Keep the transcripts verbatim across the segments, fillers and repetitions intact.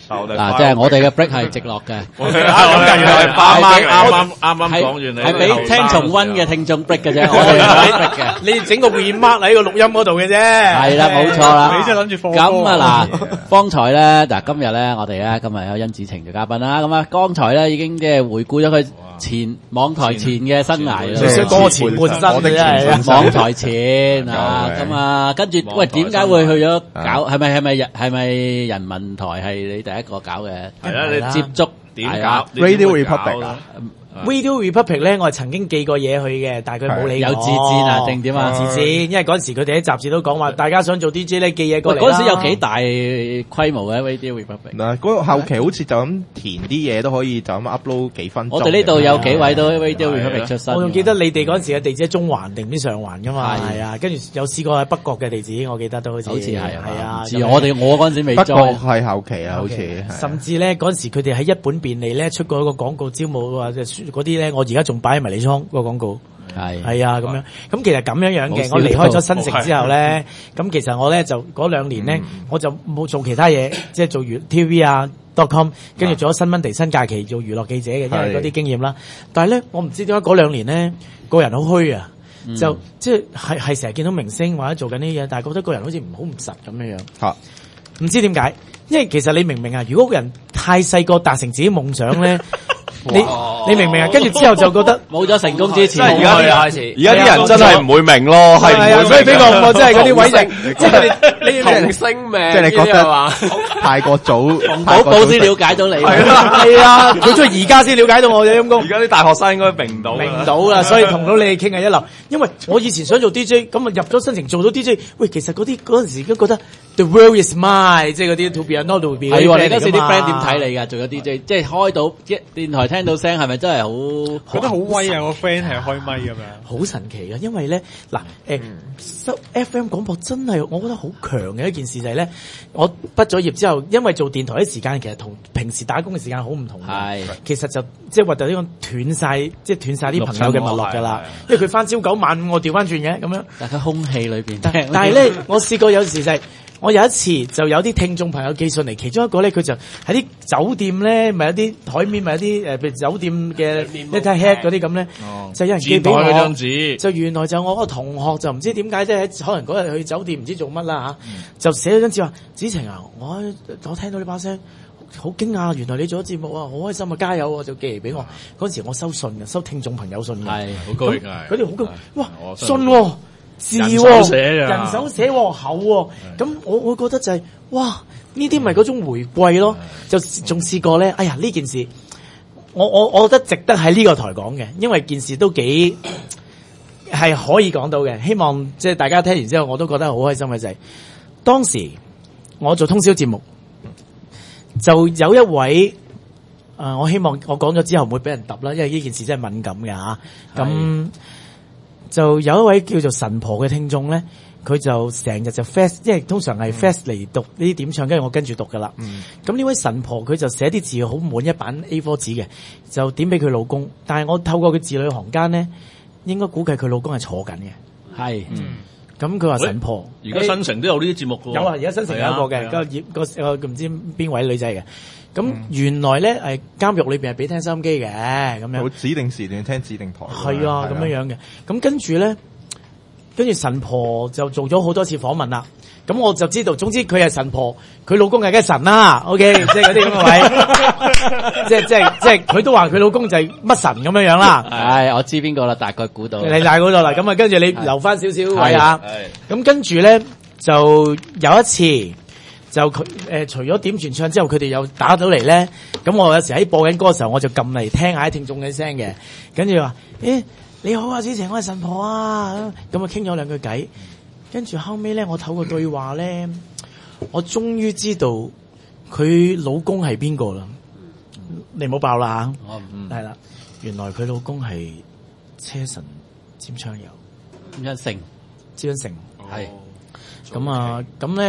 嗱，即係我哋嘅 break 係直落嘅。 咁緊要係啱啱啱啱啱啱講完你， 係俾聽重溫嘅聽眾 break 嘅啫，我哋唔係 break 嘅。 你整個 remark 喺個錄音嗰度嘅啫。 係啦，冇錯啦。 你真係諗住放咁啊嗱，方才咧嗱，今日咧我哋咧今日有甄子晴做嘉賓啦。咁啊，剛才咧已經即係回顧咗佢前網台前嘅生涯啦， 即係歌前半生嘅啫， 網台前啊，咁啊，跟住喂，點解會去咗搞？係咪係咪係咪人民台係你第一個搞嘅？ 係啦，你接觸點搞 Radio Republic 啊？ Radio Republic 咧，我係曾經寄過嘢去嘅，但係佢冇理我。 有自薦啊，定點啊？ 自薦，因為嗰陣時佢哋喺雜誌都講話，大家想做 D J 咧，寄嘢過嚟啦。 嗰陣時有幾大規模嘅 Radio Republic？ 嗱，嗰個後期好似就咁填啲嘢都可以就咁 upload 幾分鐘。 我哋呢度有幾位都 Radio Republic 出身。 我仲記得你哋嗰陣時嘅地址喺中環定唔知上環噶嘛？係啊，跟住有試過喺北角嘅地址，我記得都好似。 好似係係啊。 我哋我嗰陣時未裝。 北角係後期啊，好似。 甚至咧嗰陣時佢哋喺一本便利咧出過一個廣告招募啊，嗰啲咧我而家仲擺喺迷你倉個廣告，係係啊咁樣，咁其實咁樣樣嘅。我離開咗新城之後咧，咁其實我咧就嗰兩年咧，我就冇做其他嘢，即係做娛 T V 啊 .com， 跟住做咗新聞地新假期做娛樂記者嘅，因為嗰啲經驗啦。但係咧，我唔知點解嗰兩年咧個人好虛啊，就即係係係成日見到明星或者做緊呢啲嘢，但係覺得個人好似唔好唔實咁樣樣。嚇，唔知點解？因為其實你明唔明啊？如果個人太細個達成自己夢想咧。你你明唔明啊？跟住之後就覺得冇咗成功之前， 而家啲開始，而家啲人真係唔會明咯，係唔會。 所以俾我我真係嗰啲位置，即係你你童星命， 即係你覺得太過早， 寶寶先了解到你， 係啊，係啊，佢出而家先了解到我嘅陰公。 而家啲大學生應該明唔到， 明唔到啦，所以同到你哋傾係一流。因為我以前想做 D J， 咁啊入咗新城做到 D J， 喂，其實嗰啲嗰陣時都覺得 The world is mine， 即係嗰啲 to be or not to be。 係喎，你嗰時啲 friend 點睇你㗎？做咗 D J， 即係開到一電台聽到聲，係咪真係好覺得好威啊？個 friend 係開咪咁樣， 好神奇嘅。因為咧嗱誒收 F M 廣播真係我覺得好強嘅一件事就係咧，我畢咗業之後，因為做電台啲時間其實同平時打工嘅時間好唔同嘅。係，其實就即係話就呢個斷晒，即係斷晒啲朋友嘅脈絡㗎啦。因為佢翻朝九晚五，我調翻轉嘅咁樣。 但係空氣裏邊， 但係咧，我試過有時就係、是。我有一次就有啲聽眾朋友寄信嚟，其中一個咧佢就喺啲酒店咧，咪有啲台面咪有啲誒，譬如酒店嘅一睇 head 嗰啲咁咧，就有人寄俾我。張紙就原來就我個同學就唔知點解即係可能嗰日去酒店唔知做乜啦嚇，就寫咗張紙話：子晴啊，我我聽到你把聲好驚訝，原來你做咗節目啊，好開心啊，加油啊！就寄嚟俾我。嗰陣時我收信嘅，收聽眾朋友信嘅，係好高興啊！嗰啲好高，哇信喎！字喎，人手寫喎，厚喎，咁我我覺得就係、是，哇！呢啲咪嗰種回歸咯，就仲試過咧，哎呀呢件事，我我我覺得值得喺呢個台講嘅，因為件事都幾係可以講到嘅，希望即係大家聽完之後，我都覺得好開心嘅就係、是，當時我做通宵節目，就有一位，誒、呃，我希望我講咗之後唔會俾人揼啦，因為呢件事真係敏感嘅嚇，咁。就有一位叫做神婆嘅聽眾咧，佢就成日就 fast， 因為通常係 fast 嚟讀呢啲點唱，跟住我跟住讀噶啦。咁呢、嗯、位神婆佢就寫啲字好滿一版 A 四 紙嘅，就點俾佢老公。但係我透過佢字裏行間咧，應該估計佢老公係坐緊嘅。係，咁佢話神婆， 而家新城都有呢啲節目㗎。有啊，而家新城有一個嘅，個葉個個唔知邊位女仔嘅。咁、嗯、原來咧，誒監獄裏邊係俾聽收音機嘅，咁樣。有指定時段聽指定台。 係啊，咁樣樣嘅。咁跟住咧，跟住神婆就做咗好多次訪問啦。咁我就知道，總之佢係神婆，佢老公係嘅神啦。OK，即係嗰啲咁嘅位，即係即係即係佢都話佢老公就係乜神咁樣樣啦。 唉，我知邊個啦，大概估到。 你大估到啦。咁啊，跟住你留翻少少位啊。咁跟住咧，就有一次。就佢誒、呃，除咗點傳唱之後，佢哋又打到嚟咧。咁我有時喺播緊歌嘅時候，我就撳嚟聽下啲聽眾嘅聲嘅。跟住話：誒你好啊，子晴，我係神婆啊。咁啊，傾咗兩句偈。跟住後尾咧，我透過對話咧，我終於知道佢老公係邊個啦。你唔好爆啦嚇。嗯。係啦，原來佢老公係車神詹昌佑。 詹一成。 詹一成。係。 哦。 咁啊，咁咧。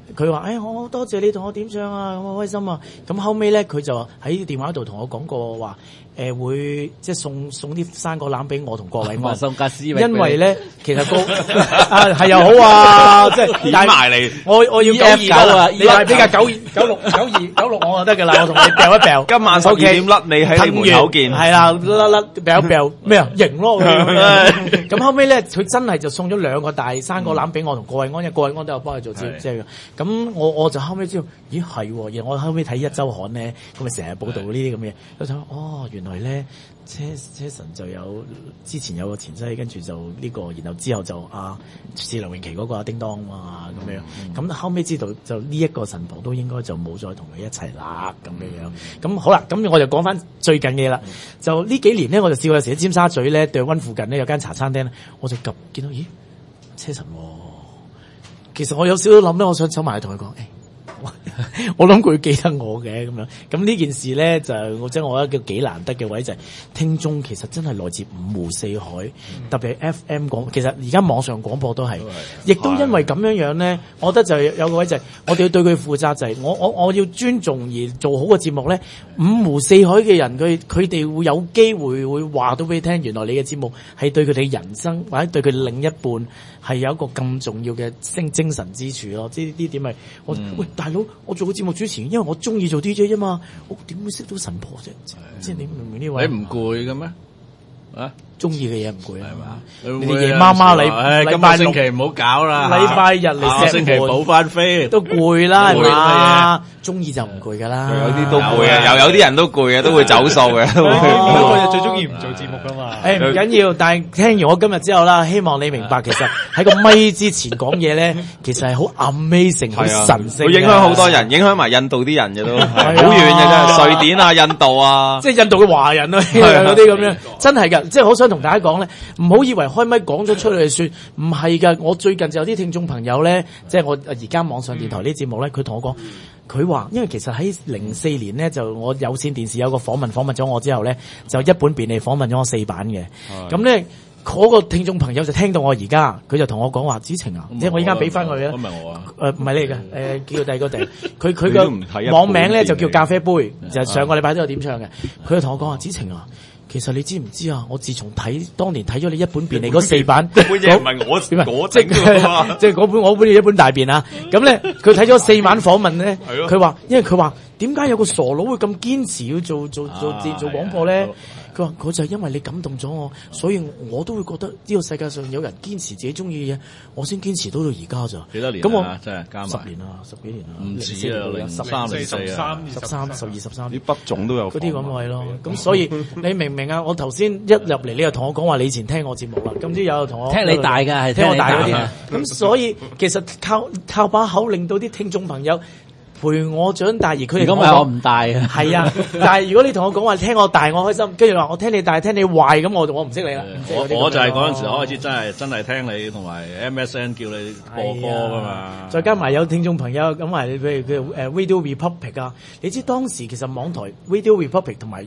佢話：，誒、哎，我多謝你同我點唱啊，咁我開心啊！咁後尾咧，佢就喺電話度同我講過話，誒、呃、會即係送送啲生果籃俾我同郭偉安。 送架絲因為咧，其實個啊係又好啊，即係點埋嚟， 我我要九二九啊，你二俾架九九六九二九六我就得㗎啦，我同你掉一掉。 今晚十二點甩你喺你門口見， 係啦，甩甩掉一掉咩啊？型咯！咁後尾咧，佢真係就送咗兩個大生果籃俾我同郭偉安，因為郭偉安都有幫佢做即係嘅。咁我我就後尾知道，咦係喎！然後我後尾睇一週刊咧，咁咪成日報導呢啲咁嘅嘢，我就哦原來咧車車神就有之前有個前妻，跟住就呢、這個，然後之後就啊是梁詠琪嗰個阿叮當啊咁樣。咁、嗯、後尾知道就呢一個神婆都應該就冇再同佢一齊啦咁樣樣。咁好啦，咁我就講翻最近嘅嘢啦。就呢幾年咧，我就試過有時喺尖沙咀咧，對溫附近咧有間茶餐廳咧，我就及見到咦車神喎、哦。其實我有少少諗咧，我想走埋去同佢講，誒、欸，我諗佢會記得我嘅咁樣。咁呢件事咧就我即係我覺得叫幾難得嘅位就係、是、聽眾其實真係來自五湖四海，嗯、特別係 F M 廣，其實而家網上廣播都係，亦都因為咁樣樣咧，我覺得就有個位就係、是、我哋要對佢負責，就係、是、我我我要尊重而做好個節目咧。五湖四海嘅人，佢佢哋會有機會會話到俾你聽，原來你嘅節目係對佢哋人生或者對佢另一半係有一個咁重要嘅精精神支柱咯。即係呢點係我、嗯、喂大佬，我做個節目主持人，因為我中意做 D J 啫嘛，我點會識到神婆啫？即係你明唔明呢位？ 你唔攰嘅咩？啊？ 中意嘅嘢唔攰係嘛？ 你哋夜媽媽禮禮拜星期唔好搞啦， 禮拜日嚟下星期補翻飛都攰啦，係嘛？中意就唔攰噶啦， 有啲都攰啊，又有啲人都攰啊，都會走數嘅。 我哋最中意唔做節目噶嘛。 誒唔緊要，但係聽完我今日之後啦，希望你明白，其實喺個咪之前講嘢咧，其實係好 amazing， 好神聖， 會影響好多人，影響埋印度啲人嘅都，好遠嘅啫，瑞典啊、印度啊， 即係印度嘅華人啊，嗰啲咁樣，真係㗎，即係好想同大家講咧，唔好以為開咪講咗出嚟就算，唔係㗎。我最近就有啲聽眾朋友咧，即係我而家網上電台呢啲節目咧，佢同我講。佢話，因為其實喺零四年咧，就我有線電視有個訪問訪問咗我之後咧，就一本便利訪問咗我四版嘅。咁咧嗰個聽眾朋友就聽到我而家，佢就同我講話：子晴啊，即係我依家俾翻佢咧。唔係我啊，誒唔係你嚟嘅，誒、呃、叫第二個地。佢佢個網名咧就叫咖啡杯，就係、上個禮拜都有點唱嘅。佢就同我講話：子晴啊。其實你知唔知啊？我自從睇當年睇咗你一本便利嗰四版， 本嘢唔係我我即係即係嗰本我本一本大便啊！咁咧佢睇咗四版訪問咧，佢話因為佢話點解有個傻佬會咁堅持要做做做做做廣播咧？佢話佢就係因為你感動咗我，所以我都會覺得呢個世界上有人堅持自己中意嘅嘢，我先堅持到到而家咋。 幾多年？ 咁我真係加埋十年啊，十幾年啊， 唔止啊，零三、零四啊， 十三、十二、十三， 啲筆種都有嗰啲咁位咯。咁所以你明唔明啊？我頭先一入嚟，你又同我講話你以前聽我節目啦，咁之有同我聽你大㗎，係聽我大嗰啲啊。 咁所以其實靠靠把口令到啲聽眾朋友陪我長大，而佢哋如果唔係我唔大啊， 係啊！但係如果你同我講話聽我大，我開心；跟住話我聽你大，聽你壞，咁我我唔識你啦。 我我就係嗰陣時開始真係真係聽你同埋 M S N 叫你播歌㗎嘛。 再加埋有聽眾朋友咁話，譬如佢誒 Radio Republic 啊，你知當時其實網台 Radio Republic 同埋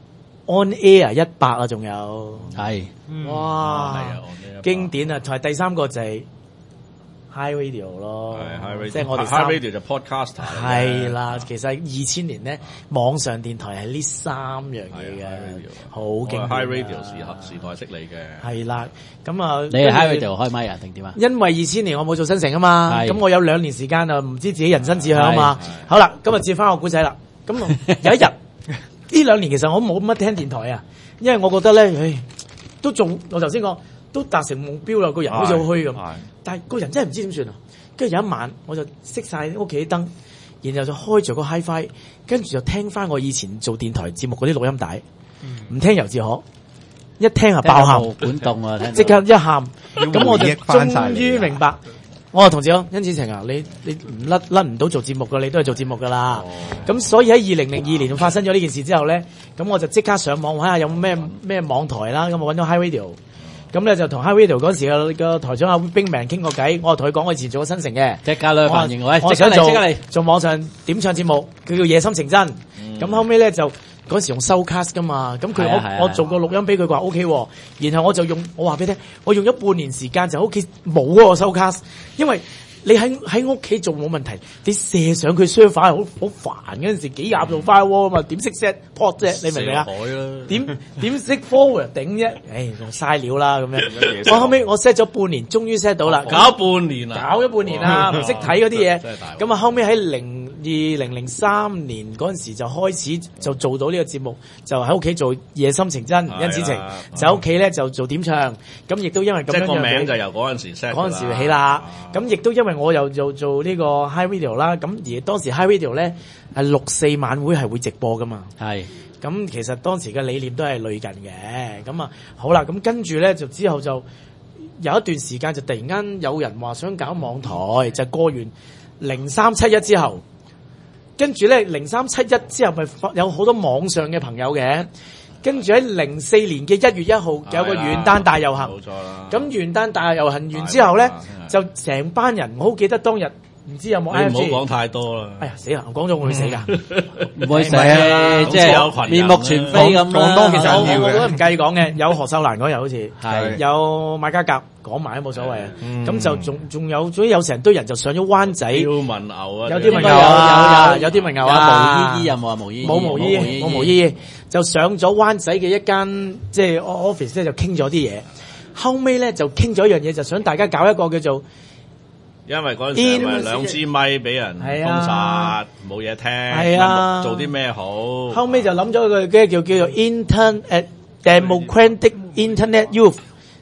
On Air 一百啊，仲有係哇經典啊！同埋第三個就係。High Radio 咯，即係我哋 High Radio 就 Podcaster 係啦。其實二千年咧，網上電台係呢三樣嘢嘅，好經典。 High Radio 時合時代識你嘅係啦。咁啊， 你係 High Radio 開咪啊定點啊？ 因為二千年我冇做新城啊嘛，咁我有兩年時間啊，唔知自己人生志向啊嘛。好啦，今日接翻個古仔啦。咁有一日呢兩年其實我冇乜聽電台啊，因為我覺得咧，唉，都仲我頭先講。都達成目標啦，個人好似好虛咁，但係個人真係唔知點算啊！跟住有一晚，我就熄晒屋企啲燈，然後就開著個 HiFi，跟住就聽翻我以前做電台節目嗰啲錄音帶，唔聽尤志可，一聽就爆喊， 管動啊！ 即刻一喊，咁我就終於明白。我話同志講，甄子晴啊，你你唔甩甩唔到做節目噶，你都係做節目噶啦。咁、哦、所以喺二零零二年發生咗呢件事之後咧，咁我就即刻上網睇下有咩咩網台啦，咁我揾咗 High Radio。咁咧就同 High Radio 嗰時嘅個台長阿冰明傾過偈，我同佢講我以前做過新城嘅， 即刻咧反應我， 我想做做網上點唱節目，佢叫夜深成真。咁、嗯、後尾咧就嗰時用 Showcast 噶嘛，咁佢、啊、我我做個錄音俾佢話 OK，然後我就用我話俾你聽，我用咗半年時間就喺屋企冇嗰個 Showcast，因為你喺喺屋企做冇問題，你射上佢 server 係好好煩嗰陣時，幾廿度 firewall 啊嘛，點識 set port 啫？你明唔明啊？點點識 forward 頂啫？唉，仲嘥料啦咁樣。我後尾我 set 咗半年，終於 set 到啦。 搞半年啊！ 搞咗半年啦，唔識睇嗰啲嘢。咁啊，後尾喺零二零零三年嗰陣時就開始就做到呢個節目，就喺屋企做夜深情真甄子晴，就喺屋企咧就做點唱。咁亦都因為咁樣， 即係個名就由嗰陣時 set 嗰陣時起啦。咁亦都因為我又做做呢個 High Radio 啦。咁而當時 High Radio 咧係六四晚會係會直播噶嘛。係。咁其實當時嘅理念都係類近嘅。咁啊好啦，咁跟住咧就之後就有一段時間就突然間有人話想搞網台，就過完零三七一之後。跟住咧，零三七一之後咪有好多網上嘅朋友嘅，跟住喺零四年嘅一月一號有個元旦大遊行，冇錯啦。咁元旦大遊行完之後咧，就成班人，我好記得當日。唔知有冇 I F G？ 你唔好講太多啦。 哎呀，死啦！我講咗會死㗎， 唔會死啊！即係面目全非咁啦。 多其實我我都唔介意講嘅，有何秀蘭嗰日好似係有馬家甲講埋都冇所謂啊。咁就仲仲有，總之有成堆人就上咗灣仔。要問牛啊！ 有啲問牛啊，有有啲問牛啊。 毛姨姨有冇啊？毛姨姨冇毛姨姨，冇毛姨姨，就上咗灣仔嘅一間即係 office 咧，就傾咗啲嘢。後尾咧就傾咗一樣嘢，就想大家搞一個叫做。 因為嗰陣時咪兩支咪俾人封殺，冇嘢聽，啊、做啲咩好？ 後尾就諗咗個嘅叫叫做 Internet、uh, Democratic Internet Youth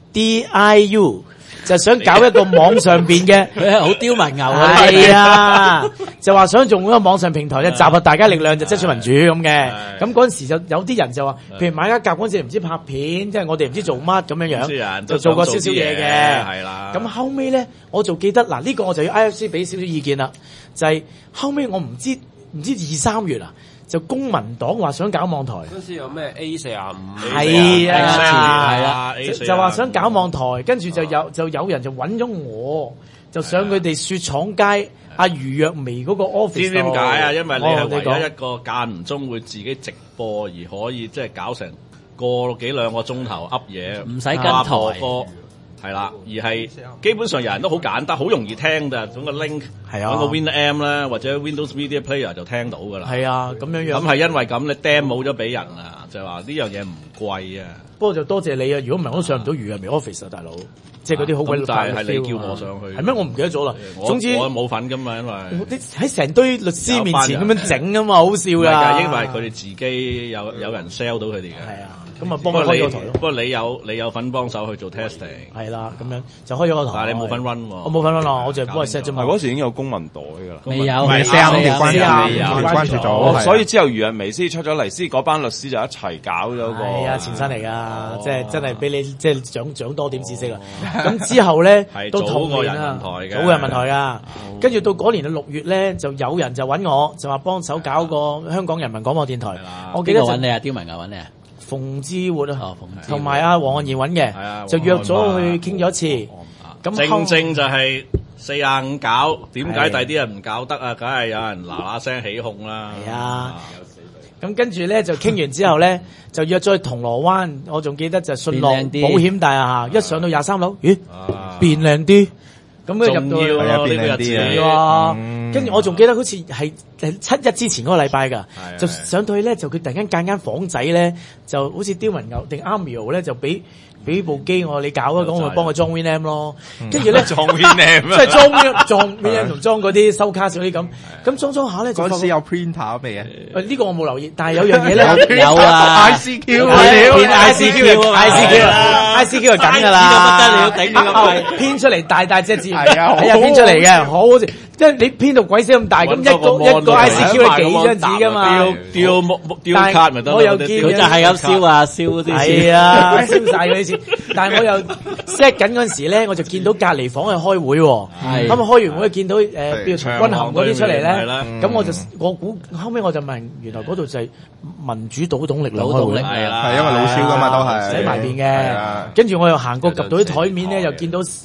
D I U， 就想搞一個網上邊嘅， 好刁民牛啊！ 係啊，就話想用嗰個網上平台咧，集合大家力量就爭取民主咁嘅。咁嗰陣時就有啲人就話，譬如買家夾嗰陣時唔知拍片，即係我哋唔知做乜咁樣樣，就做過少少嘢嘅。係啦。咁後尾咧，我就記得嗱，呢個我就要 I F C 俾少少意見啦。就係後尾我唔知唔知二三月啊。就公民黨話想搞網台， 嗰時有咩 A 四十五？ 係啊，係啊， 就話想搞網台，跟住就有就有人就揾咗我，就上佢哋雪廠街阿余若薇嗰個 office。知點解啊？因為你係唯一一個間唔中會自己直播而可以即係搞成個幾兩個鐘頭噏嘢， 唔使跟台歌。係啦，而係基本上人人都好簡單，好容易聽㗎，總個 link，係啊，揾個 WinM 啦，或者 Windows Media Player 就聽到㗎啦。係啊，咁樣樣。咁係因為咁，你 Dam 冇咗俾人啊，就係話呢樣嘢唔貴啊。不過就多謝你啊！如果唔係我都上唔到余若薇 office 啊，大佬。即係嗰啲好鬼大嘅 feel 啊！係你叫我上去。係咩？我唔記得咗啦。總之我冇份㗎嘛，因為喺成堆律師面前咁樣整啊嘛，好笑㗎。因為佢哋自己有有人 sell 到佢哋嘅。係啊。咁啊，幫佢開個台咯。不過你有你有份幫手去做 testing。係啦，咁樣就開咗個台。但係你冇份 run 喎。我冇份 run 咯，我淨係幫佢 set 啫嘛。嗰時已經有公民黨㗎啦。未有，未 sell 條關注，關注咗。所以之後余若薇先出咗嚟，先嗰班律師就一齊搞咗個。係啊，前身嚟㗎，即係真係俾你即係長長多點知識啦。咁之後咧都同年啦，早人民台㗎。跟住到嗰年嘅六月咧，就有人就揾我，就話幫手搞個香港人民廣播電台。我記得揾你啊，刁文牛揾你啊。馮之活啊，同埋阿黃漢賢揾嘅，就約咗去傾咗一次。咁正正就係四廿五搞，點解第啲人唔搞得啊？梗係有人嗱嗱聲起哄啦。係啊，咁跟住咧就傾完之後咧，就約咗去銅鑼灣。我仲記得就信樂保險大廈，一上到廿三樓，咦，變靚啲。咁佢入到去，呢個日子喎。跟住我仲記得好似係七一之前嗰個禮拜㗎，就上到去咧，就佢突然間間間房仔咧，就好似刁文牛定 Amio 咧，就俾俾部機我，你搞啊，咁我咪幫佢裝 WinM 咯。跟住咧裝 WinM，即係裝裝 WinM 同裝嗰啲收卡嗰啲咁。咁裝裝下咧，嗰陣時有 printer 未啊？誒呢個我冇留意，但係有樣嘢咧，有啊 I C Q，編 I C Q，I C Q，I C Q 就緊㗎啦，呢個不得了，頂你個肺，編出嚟大大隻字，係啊，係啊，編出嚟嘅，好好似。即係你編到鬼死咁大，咁一個一個 I C Q 係幾張紙㗎嘛？丟丟丟卡咪得咯。我又見佢就係咁燒啊燒嗰啲。係啊，燒曬嗰啲錢。但係我又 set 緊嗰陣時咧，我就見到隔離房係開會喎。係。咁啊開完會見到誒，譬如陳君涵嗰啲出嚟咧。咁我就我估後尾我就問，原來嗰度就係民主倒動力量開會。係啦。係因為老蕭㗎嘛都係。寫埋邊嘅。跟住我又行過及到啲台面咧，又見到。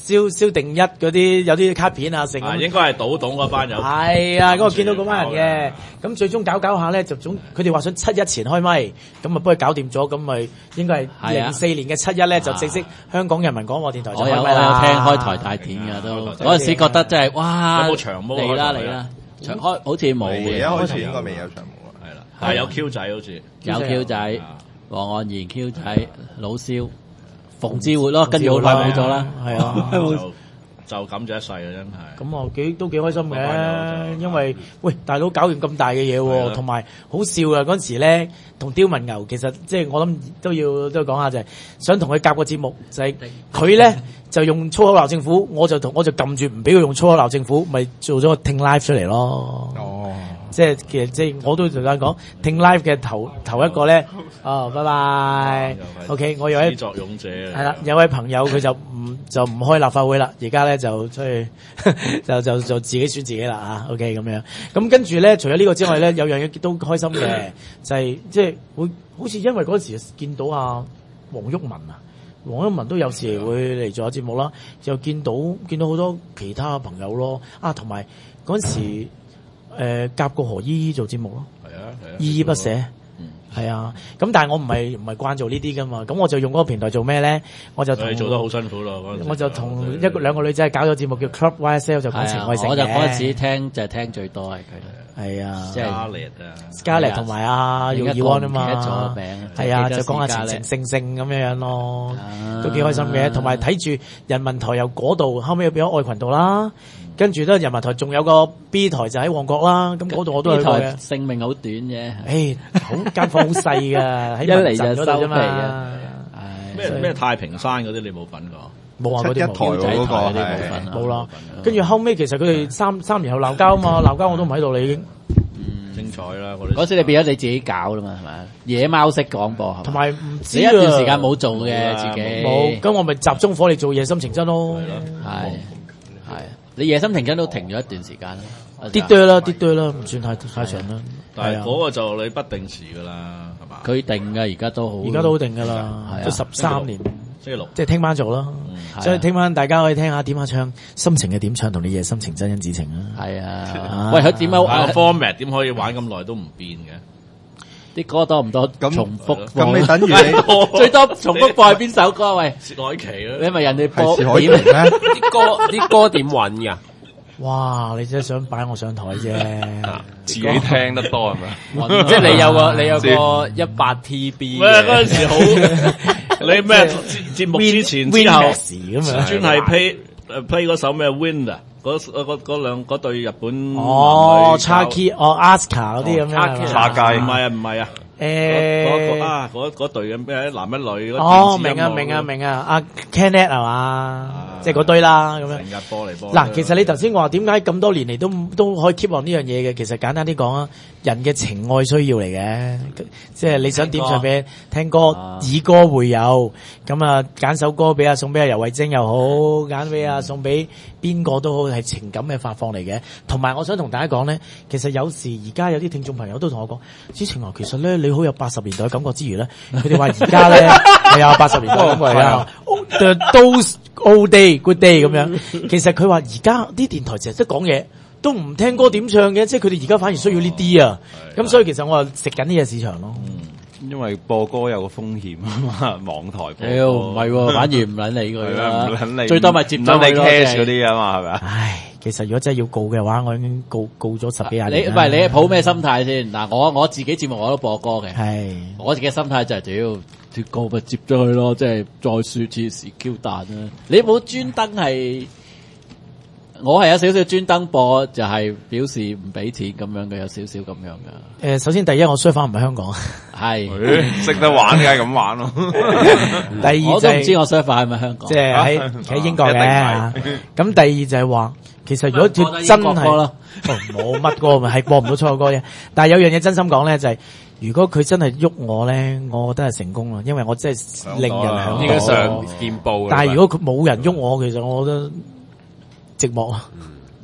蕭蕭定一嗰啲有啲卡片啊，成啊應該係賭董嗰班友。 係啊，嗰個見到嗰班人嘅，咁最終搞搞下咧，就總佢哋話想七一前開咪，咁啊幫佢搞掂咗，咁咪應該係零四年嘅七一咧就正式香港人民廣播電台就開咪啦。 我有聽開台大片嘅都，嗰陣時覺得真係哇！ 有冇長毛嚟啦嚟啦，長開好似冇嘅， 而家開始應該未有長毛啊， 係啦，但係有 Q 仔好似有 Q 仔、黃岸賢 Q 仔、老蕭、馮志活咯，跟住好耐冇咗啦，係啊。 就咁咗一世啊，真係。 咁啊，幾都幾開心嘅，因為喂大佬搞完咁大嘅嘢喎，同埋好笑啊！嗰陣時咧，同刁文牛其實即係我諗都要都要講下就係、是、想同佢夾個節目，就係佢咧就用粗口鬧政府，我就同我就撳住唔俾佢用粗口鬧政府，咪做咗個聽 live 出嚟咯。哦，即係其實即係我都同大家講聽 live 嘅頭頭一個咧，哦，拜拜。OK， 我有位作俑者係啦，有位朋友佢就唔就唔開立法會啦，而家咧就出去就就就自己選自己啦啊 OK 咁樣，咁跟住咧除咗呢個之外咧，有樣嘢都開心嘅，就係即係會好似因為嗰時見到阿黃毓民啊，黃毓民都有時會嚟做下節目啦，就見到見到好多其他朋友咯，啊同埋嗰時誒夾過何依依做節目咯， 係啊係啊， 依依不捨。係啊，咁但係我唔係唔係慣做呢啲噶嘛，咁我就用嗰個平台做咩咧？我就同你做得好辛苦咯， 我就同一個兩個女仔搞咗節目叫 Club Y S L 就講情愛性嘅。 我就嗰陣時聽就係聽最多係佢。 係啊， 即係 Scarlett 啊 ，Scarlett 同埋阿姚以安啊嘛， 記得咗名， 係啊，就講下情情性性咁樣樣咯，都幾開心嘅。同埋睇住人民台由嗰度後尾又變咗愛群度啦。跟住咧，人民台仲有個 B 台就喺旺角啦，咁嗰度我都去過嘅。 性命好短啫， 誒，好間房好細㗎，喺一嚟就收皮啊！ 咩咩太平山嗰啲你冇份過？ 冇啊，嗰啲一台嗰個係冇啦。跟住後尾其實佢哋三三年後鬧交啊嘛，鬧交我都唔喺度啦已經。 精彩啦！ 嗰時你變咗你自己搞啦嘛，係咪？野貓式廣播， 同埋唔知你一段時間冇做嘅自己。 冇，咁我咪集中火力做夜深情真咯。 係係。你夜深情真都停咗一段時間啦， 啲多啦，啲多啦，唔算太太長啦。 但係嗰個就你不定時噶啦，係嘛？ 佢定㗎，而家都好， 而家都好定噶啦，都十三年。 星期六， 即係聽晚做啦。所以聽晚大家可以聽下點下唱，心情嘅點唱同你夜深情真因子情啊。 係啊，喂，佢點樣玩 format 點可以玩咁耐都唔變嘅？ 啲歌多唔多重複？ 咁你等於你最多重複播係邊首歌？喂， 薛凱琪啦， 你咪人哋播點咩？ 啲歌啲歌點揾㗎？ 哇！你真係想擺我上台啫， 自己聽得多係咪？即係你有個你有個一百 T B 咩嗰陣時好？你咩節目之前之後咁樣， 專係 play 誒 play 嗰首咩 Wind 啊？嗰嗰嗰兩嗰對日本哦 Chaki 哦 Asuka 嗰啲咁樣， 茶界唔係啊唔係啊。 誒嗰啊嗰嗰隊嘅咩一男一女嗰哦明啊明啊明啊阿 Kenneth 係嘛，即係嗰堆啦咁樣。 成日播嚟播。 嗱，其實你頭先話點解咁多年嚟都都可以 keep on 呢樣嘢嘅？其實簡單啲講啊，人嘅情愛需要嚟嘅，即係你想點唱俾聽歌，以歌會友，咁啊揀首歌俾啊送俾阿游蕙禎又好，揀俾啊送俾邊個都好，係情感嘅發放嚟嘅。同埋我想同大家講咧，其實有時而家有啲聽眾朋友都同我講，知情啊，其實咧。你好有八十年代嘅感覺之餘咧，佢哋話而家咧係啊八十年代感覺啊 ，those old day good day 咁樣。其實佢話而家啲電台成日都講嘢，都唔聽歌點唱嘅，即係佢哋而家反而需要呢啲啊。咁所以其實我係食緊呢個市場咯。 因為播歌有個風險啊嘛，網台播歌唔係，反而唔撚理佢啦， 唔撚理， 最多咪接咗你 cash 嗰啲啊嘛，係咪啊？ 唉。其實如果真係要告嘅話，我已經告告咗十幾廿年。 你唔係你抱咩心態先？嗱，我我自己節目我都播歌嘅， 係我自己心態就係屌脱歌咪接咗佢咯，即係再說次是 Q 彈啦。你冇專登係，我係有少少專登播，就係表示唔俾錢咁樣嘅，有少少咁樣嘅。 誒，首先第一，我衰翻唔係香港， 係識得玩梗係咁玩咯。 第二我都唔知我衰翻係咪香港， 即係喺喺英國嘅。咁第二就係話。其實如果佢真係冇乜歌咪係播唔到錯歌嘅，但係有樣嘢真心講咧就係、是，如果佢真係喐我咧，我覺得係成功啦，因為我真係令人響應該上見報。 但係如果佢冇人喐我，其實我覺得寂寞啊。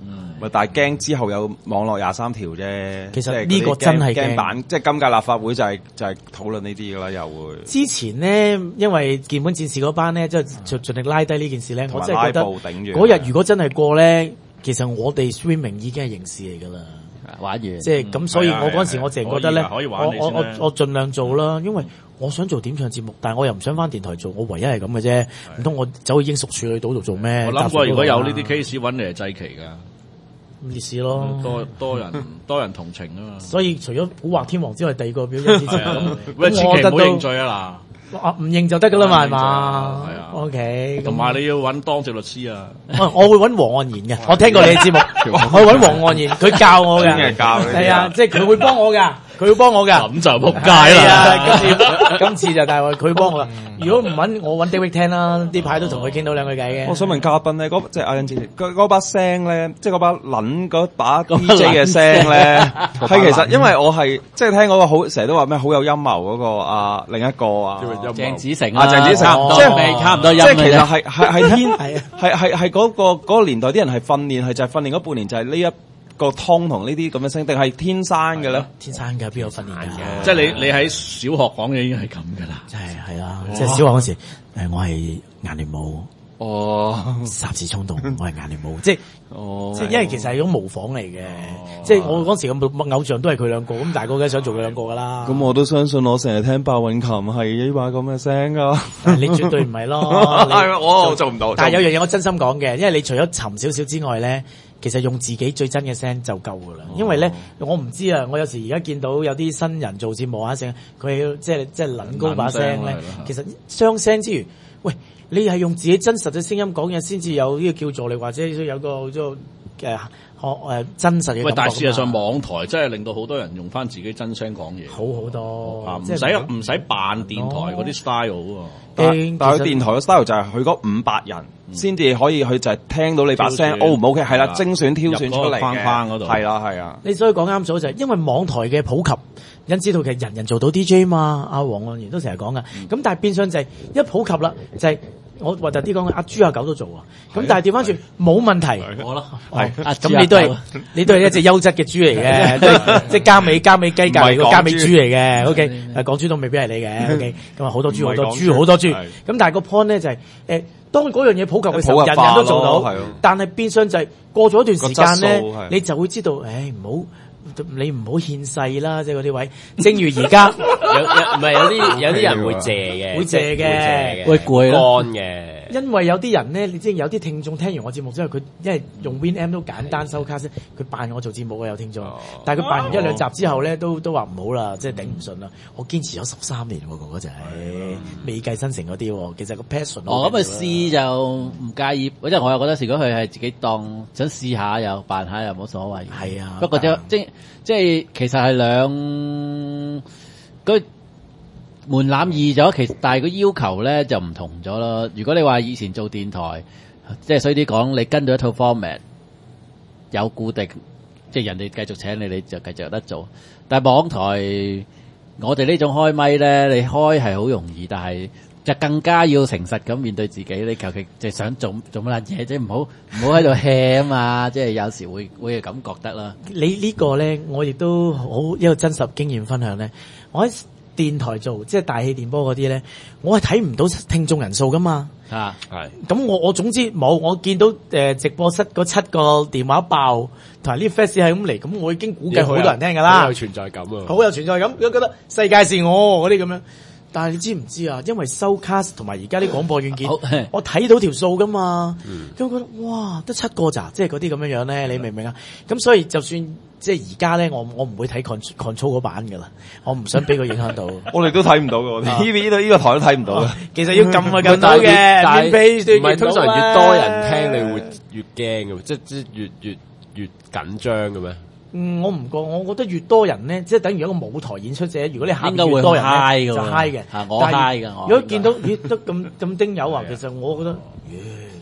但係驚之後有網絡廿三條啫。 其實呢個真係驚版，即係今屆立法會就係就係討論呢啲噶啦，又會。 之前咧，因為鍵盤戰士嗰班咧，即係盡盡力拉低呢件事咧，我真係覺得嗰日如果真係過咧，其實我哋 streaming 已經係刑事嚟噶啦。 玩完， 即係咁，所以我嗰陣時我淨係覺得咧，我我我我盡量做啦，因為我想做點唱節目，但係我又唔想翻電台做，我唯一係咁嘅啫，唔通我走去英屬處女島度做咩？ 我諗過如果有呢啲 case 揾你嚟祭旗噶， 咁意思咯， 多多人多人同情啊嘛。 所以除咗古惑天王之外，第二個表演之前咁， 喂，千祈唔好認罪啊嗱。 啊唔認就得噶啦嘛，係嘛？係啊 ，OK。 同埋你要揾當值律師啊！ 我會揾黃岸賢嘅，我聽過你嘅節目，我會揾黃岸賢，佢教我嘅，係啊，即係佢會幫我噶，佢會幫我噶。 咁就仆街啦！ 今次今次就大鑊，佢幫我。如果唔揾我揾 David 聽啦，呢排都同佢傾到兩句偈嘅。 我想問嘉賓咧，嗰即係阿欣姐，嗰嗰把聲咧，即係嗰把撚嗰把 D J 嘅聲咧，係其實因為我係即係聽嗰個好成日都話咩好有陰謀嗰個啊另一個啊。 鄭子誠啊，鄭子誠，即係差唔多，即係其實係係係天係係係嗰個嗰個年代啲人係訓練，係就係訓練嗰半年就係呢一個湯同呢啲咁嘅聲，定係天生嘅咧？ 天生嘅邊有訓練嘅？ 即係你你喺小學講嘢已經係咁噶啦， 即係係啦，即係小學嗰時，誒我係顏聯武。 哦， 霎時衝動，我係顏聯武，即係，哦，即係因為其實係一種模仿嚟嘅，即係我嗰時咁偶像都係佢兩個，咁大個梗係想做佢兩個噶啦。咁我都相信我成日聽白韻琴係呢把咁嘅聲噶， 你絕對唔係咯， 我做唔到。 但係有樣嘢我真心講嘅，因為你除咗沉少少之外咧，其實用自己最真嘅聲就夠噶啦。因為咧，我唔知啊，我有時而家見到有啲新人做節目啊，聲佢即係即係撚高把聲咧，其實雙聲之餘，喂。你係用自己真實嘅聲音講嘢，先至有呢個叫助力，或者有個即係誒學誒真實嘅。 喂，但係事實上網台真係令到好多人用翻自己真聲講嘢， 好好多啊！唔使唔使扮電台嗰啲 style 喎。 但係佢電台嘅 style 就係佢嗰五百人先至可以，佢就係聽到你把聲 O 唔 OK？ 係啦，精選挑選出嚟嘅框框嗰度。 係啦係啊。 你所以講啱咗就係因為網台嘅普及，因知道其實人人做到 D J 嘛。阿黃岸賢都成日講噶，咁但係變相就係一普及啦，就係。我核突啲講，阿豬阿狗都做啊，咁但係調翻轉冇問題， 我咯， 係咁你都係你都係一隻優質嘅豬嚟嘅，即係即係加美加美雞隔離個加美豬嚟嘅 ，OK，誒港豬都未必係你嘅 ，OK，咁啊好多豬好多豬好多豬，咁但係個 point 咧就係誒，當嗰樣嘢普及嘅時候，人人都做到，但係變相就係過咗一段時間咧，你就會知道，誒唔好。你唔好獻世啦，即係嗰啲位。正如而家有有唔係有啲有啲人會借嘅， 會借嘅， 會攰咯。 乾嘅。 因為有啲人咧，你知有啲聽眾聽完我節目之後，佢因為用 WinM 都簡單收卡先，佢扮我做節目嘅有聽眾，但係佢扮完一兩集之後咧，都都話唔好啦，即係頂唔順啦。我堅持咗十三年喎，哥哥仔，未計新城嗰啲，其實個 passion。 哦，咁啊試就唔介意，即係我又覺得，如果佢係自己當想試下又扮下又冇所謂。 係啊， 不過就即即係其實係兩個門檻易咗，其實但係個要求咧就唔同咗咯。如果你話以前做電台，即係衰啲講，你跟到一套 format 有固定，即係人哋繼續請你，你就繼續有得做。但係網台，我哋呢種開咪咧，你開係好容易，但係就更加要誠實咁面對自己。你求其就想做做乜撚嘢，即係唔好唔好喺度 hea 啊嘛！即係有時會會係咁覺得啦。 你呢個咧，我亦都好一個真實經驗分享咧。我喺電台做即係大氣電波嗰啲咧，我係睇唔到聽眾人數噶嘛。 啊，係。 咁我我總之冇，我見到誒、呃、直播室嗰七個電話爆，同埋呢 fans 係咁嚟，咁我已經估計好多人聽噶啦。 好有存在感啊！ 好有存在感，覺得世界是我嗰啲咁樣。但係你知唔知啊？因為收 cast 同埋而家啲廣播軟件，我睇到條數噶嘛，咁、嗯、覺得哇，得七個咋，即係嗰啲咁樣樣咧，你明唔明啊？咁所以就算即係而家咧，我我唔會睇 control control 嗰版噶啦，我唔想俾佢影響到。 我哋都睇唔到嘅，呢邊呢度呢個台都睇唔到嘅。 其實要撳啊撳到嘅，免費唔係通常越多人聽，你會越驚嘅，即係越越越緊張嘅咩？ 嗯，我唔覺，我覺得越多人咧，即係等於一個舞台演出者。如果你下邊越多人咧，就 high 嘅。 我 high 嘅。 如果見到咦得咁咁丁友啊，其實我覺得，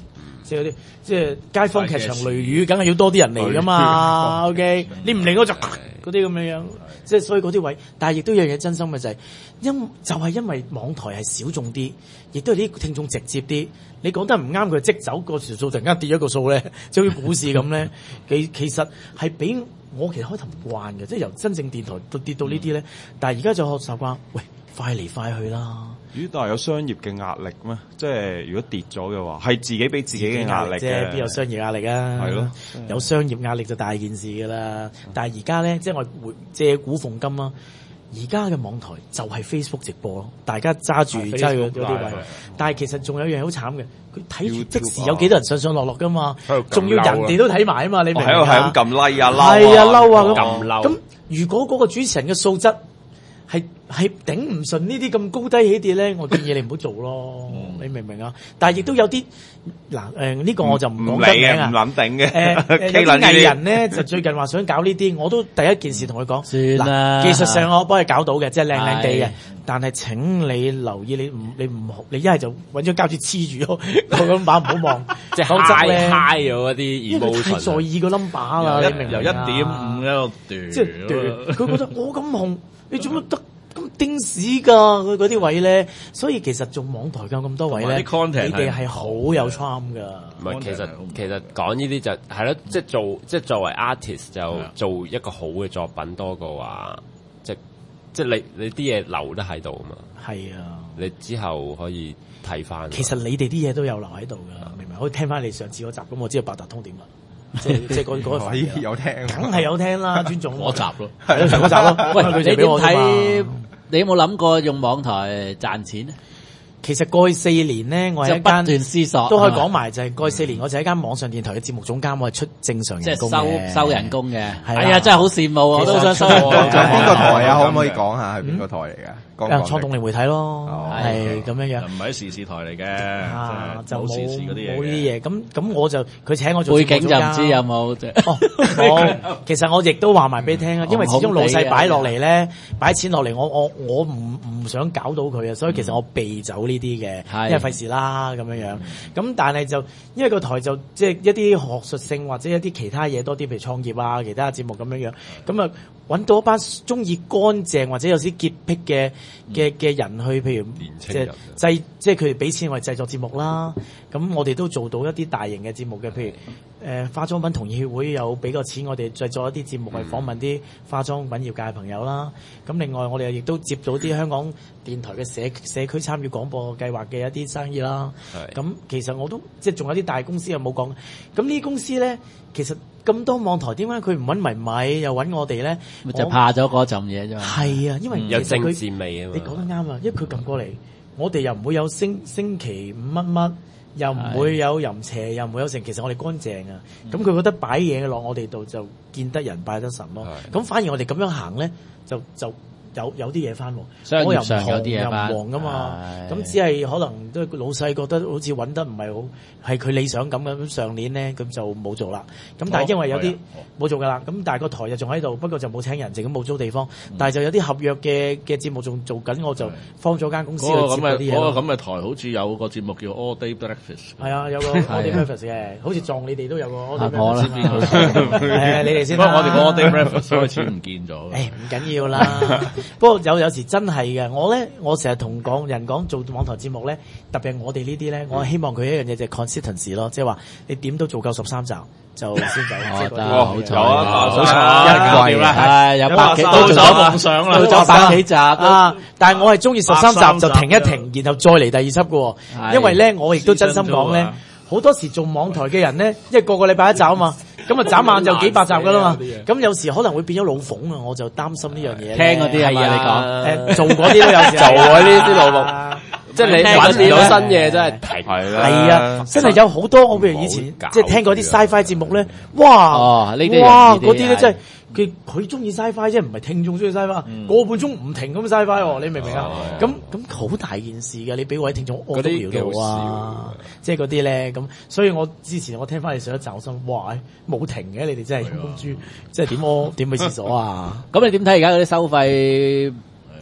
即係嗰啲即係街坊劇場雷雨，梗係要多啲人嚟噶嘛。OK， 你唔嚟我就嗰啲咁樣樣，即係所以嗰啲位，但係亦都有樣嘢真心嘅就係、是，因就係、是、因為網台係小眾啲，亦都係啲聽眾直接啲。你講得唔啱，佢即走個條數，突然間跌咗個數咧，就好似股市咁咧。其其實係俾我其實開頭唔慣嘅，即係由真正電台到跌到呢啲咧。但係而家就學習慣，喂，快嚟快去啦。 咦？但係有商業嘅壓力咩？即係如果跌咗嘅話，係自己俾自己嘅壓力啫，邊有商業壓力啊？係咯，有商業壓力就大件事㗎啦。但係而家咧，即係我借古諷今啦。而家嘅網台就係 Facebook 直播咯，大家揸住揸住嗰啲位，但係其實仲有一樣好慘嘅，佢睇即時有幾多人上上落落噶嘛，仲要人哋都睇埋啊嘛，你明唔明啊？係咁撳 like 啊，係啊，嬲啊咁。咁如果嗰個主持人嘅素質係係頂唔順呢啲咁高低起跌咧，我建議你唔好做咯，你明唔明啊？但係亦都有啲嗱誒呢個我就唔講得名啊，唔諗定嘅誒有啲藝人咧就最近話想搞呢啲，我都第一件事同佢講，算啦，技術上我幫你搞到嘅，即係靚靚地嘅，但係請你留意你唔你唔你一係就揾張膠紙黐住咯，個 number 唔好望，即係否則咧 high 咗嗰啲 emotion，太在意個 number 啦，你明唔明啊？由一點五一路斷，即係斷，佢覺得我咁紅，你做乜得？咁釘屎噶佢嗰啲位咧，所以其實做網台有咁多位咧，你哋係好有 charm 噶。 唔係，其實其實講呢啲就係咯，即係做即係作為 artist 就做一個好嘅作品多過話，即即係你你啲嘢留得喺度啊嘛。係啊，你之後可以睇翻。其實你哋啲嘢都有留喺度噶，明唔明？可以聽翻你上次嗰集，咁我知道八達通點啦。即係即係嗰嗰個有聽，梗係有聽啦，尊重嗰集咯，係嗰集咯。喂，你點睇？你有冇諗過用網台賺錢咧？其實過去四年咧，我係一間不斷思索，都可以講埋就係過去四年，我就係一間網上電台嘅節目總監，我係出正常人工嘅，即係收收人工嘅。係啊，真係好羨慕啊！我都想收人工。邊個台啊？可唔可以講下係邊個台嚟㗎？誒，創動力媒體咯，係咁樣樣。唔係時事台嚟嘅，就冇時事嗰啲嘢。冇呢啲嘢。咁咁我就佢請我做背景就唔知有冇啫。哦，冇。其實我亦都話埋俾你聽啊，因為始終老細擺落嚟咧，擺錢落嚟，我我我唔唔想搞到佢啊，所以其實我避走呢啲嘅，因為費事啦咁樣樣。咁但係就因為個台就即係一啲學術性或者一啲其他嘢多啲，譬如創業啊、其他節目咁樣樣。咁啊揾到一班中意乾淨或者有啲潔癖嘅嘅嘅人去，譬如即係製，即係佢哋俾錢我哋製作節目啦。咁我哋都做到一啲大型嘅節目嘅，譬如誒、呃、化妝品同業協會有俾個錢我哋製作一啲節目去訪問啲化妝品業界嘅朋友啦。咁另外我哋亦都接到啲香港電台嘅社社區參與廣播計劃嘅一啲生意啦。咁其實我都即係仲有啲大公司又冇講。咁呢啲公司咧，其實咁多網台點解佢唔揾迷米又揾我哋咧？就怕咗嗰陣嘢啫嘛。係啊，因為有政治味啊嘛。你講得啱啊，因為佢撳過嚟，我哋又唔會有星星期五乜乜，又唔會有淫邪，又唔會有成。其實我哋乾淨啊。咁佢、嗯、覺得擺嘢落我哋度就見得人拜得神咯。咁反而我哋咁樣行咧，就就。有有啲嘢翻喎，我又唔紅又唔黃噶嘛，咁只係可能都老細覺得好似揾得唔係好係佢理想咁嘅，咁上年咧咁就冇做啦。咁但係因為有啲冇做噶啦，咁但係個台就仲喺度，不過就冇請人，淨咁冇租地方。但係就有啲合約嘅嘅節目仲做緊，我就放咗間公司去接嗰啲嘢。嗰個咁嘅台好似有個節目叫 All Day Breakfast，係啊，有個 All Day Breakfast 嘅，好似撞你哋都有個 All Day Breakfast。係你哋先。不過我哋個 All Day Breakfast 開始唔見咗。誒唔緊要啦。不過有有時真係嘅，我咧我成日同講人講做網台節目咧，特別係我哋呢啲咧，我希望佢一樣嘢就係 consistency 咯，即係話你點都做夠十三集就先走。哦，得，好彩啊，好彩，一季啦，係有百幾，到咗夢想啦，到咗百幾集啊！但係我係中意十三集就停一停，然後再嚟第二輯嘅，因為咧我亦都真心講咧，好多時做網台嘅人咧，因為個個禮拜一集啊嘛。咁啊，眨眼就幾百集噶啦嘛，咁有時可能會變咗老馮啊，我就擔心呢樣嘢。聽嗰啲係啊，你講，誒做嗰啲都有時做嗰啲啲老馮，即係你揾唔到新嘢真係停。係啊，真係有好多我譬如以前即係聽過啲 sci-fi 節目咧，哇，哇嗰啲咧真係。佢佢中意 sci-fi 啫，唔係聽眾中意 sci-fi，個半鐘唔停咁 sci-fi，你明唔明啊？咁咁好大件事㗎，你俾位聽眾屙都聊到啊！即係嗰啲咧，咁所以我之前我聽翻你上一集，我心哇冇停嘅，你哋真係公豬，即係點屙點去廁所啊？咁你點睇而家嗰啲收費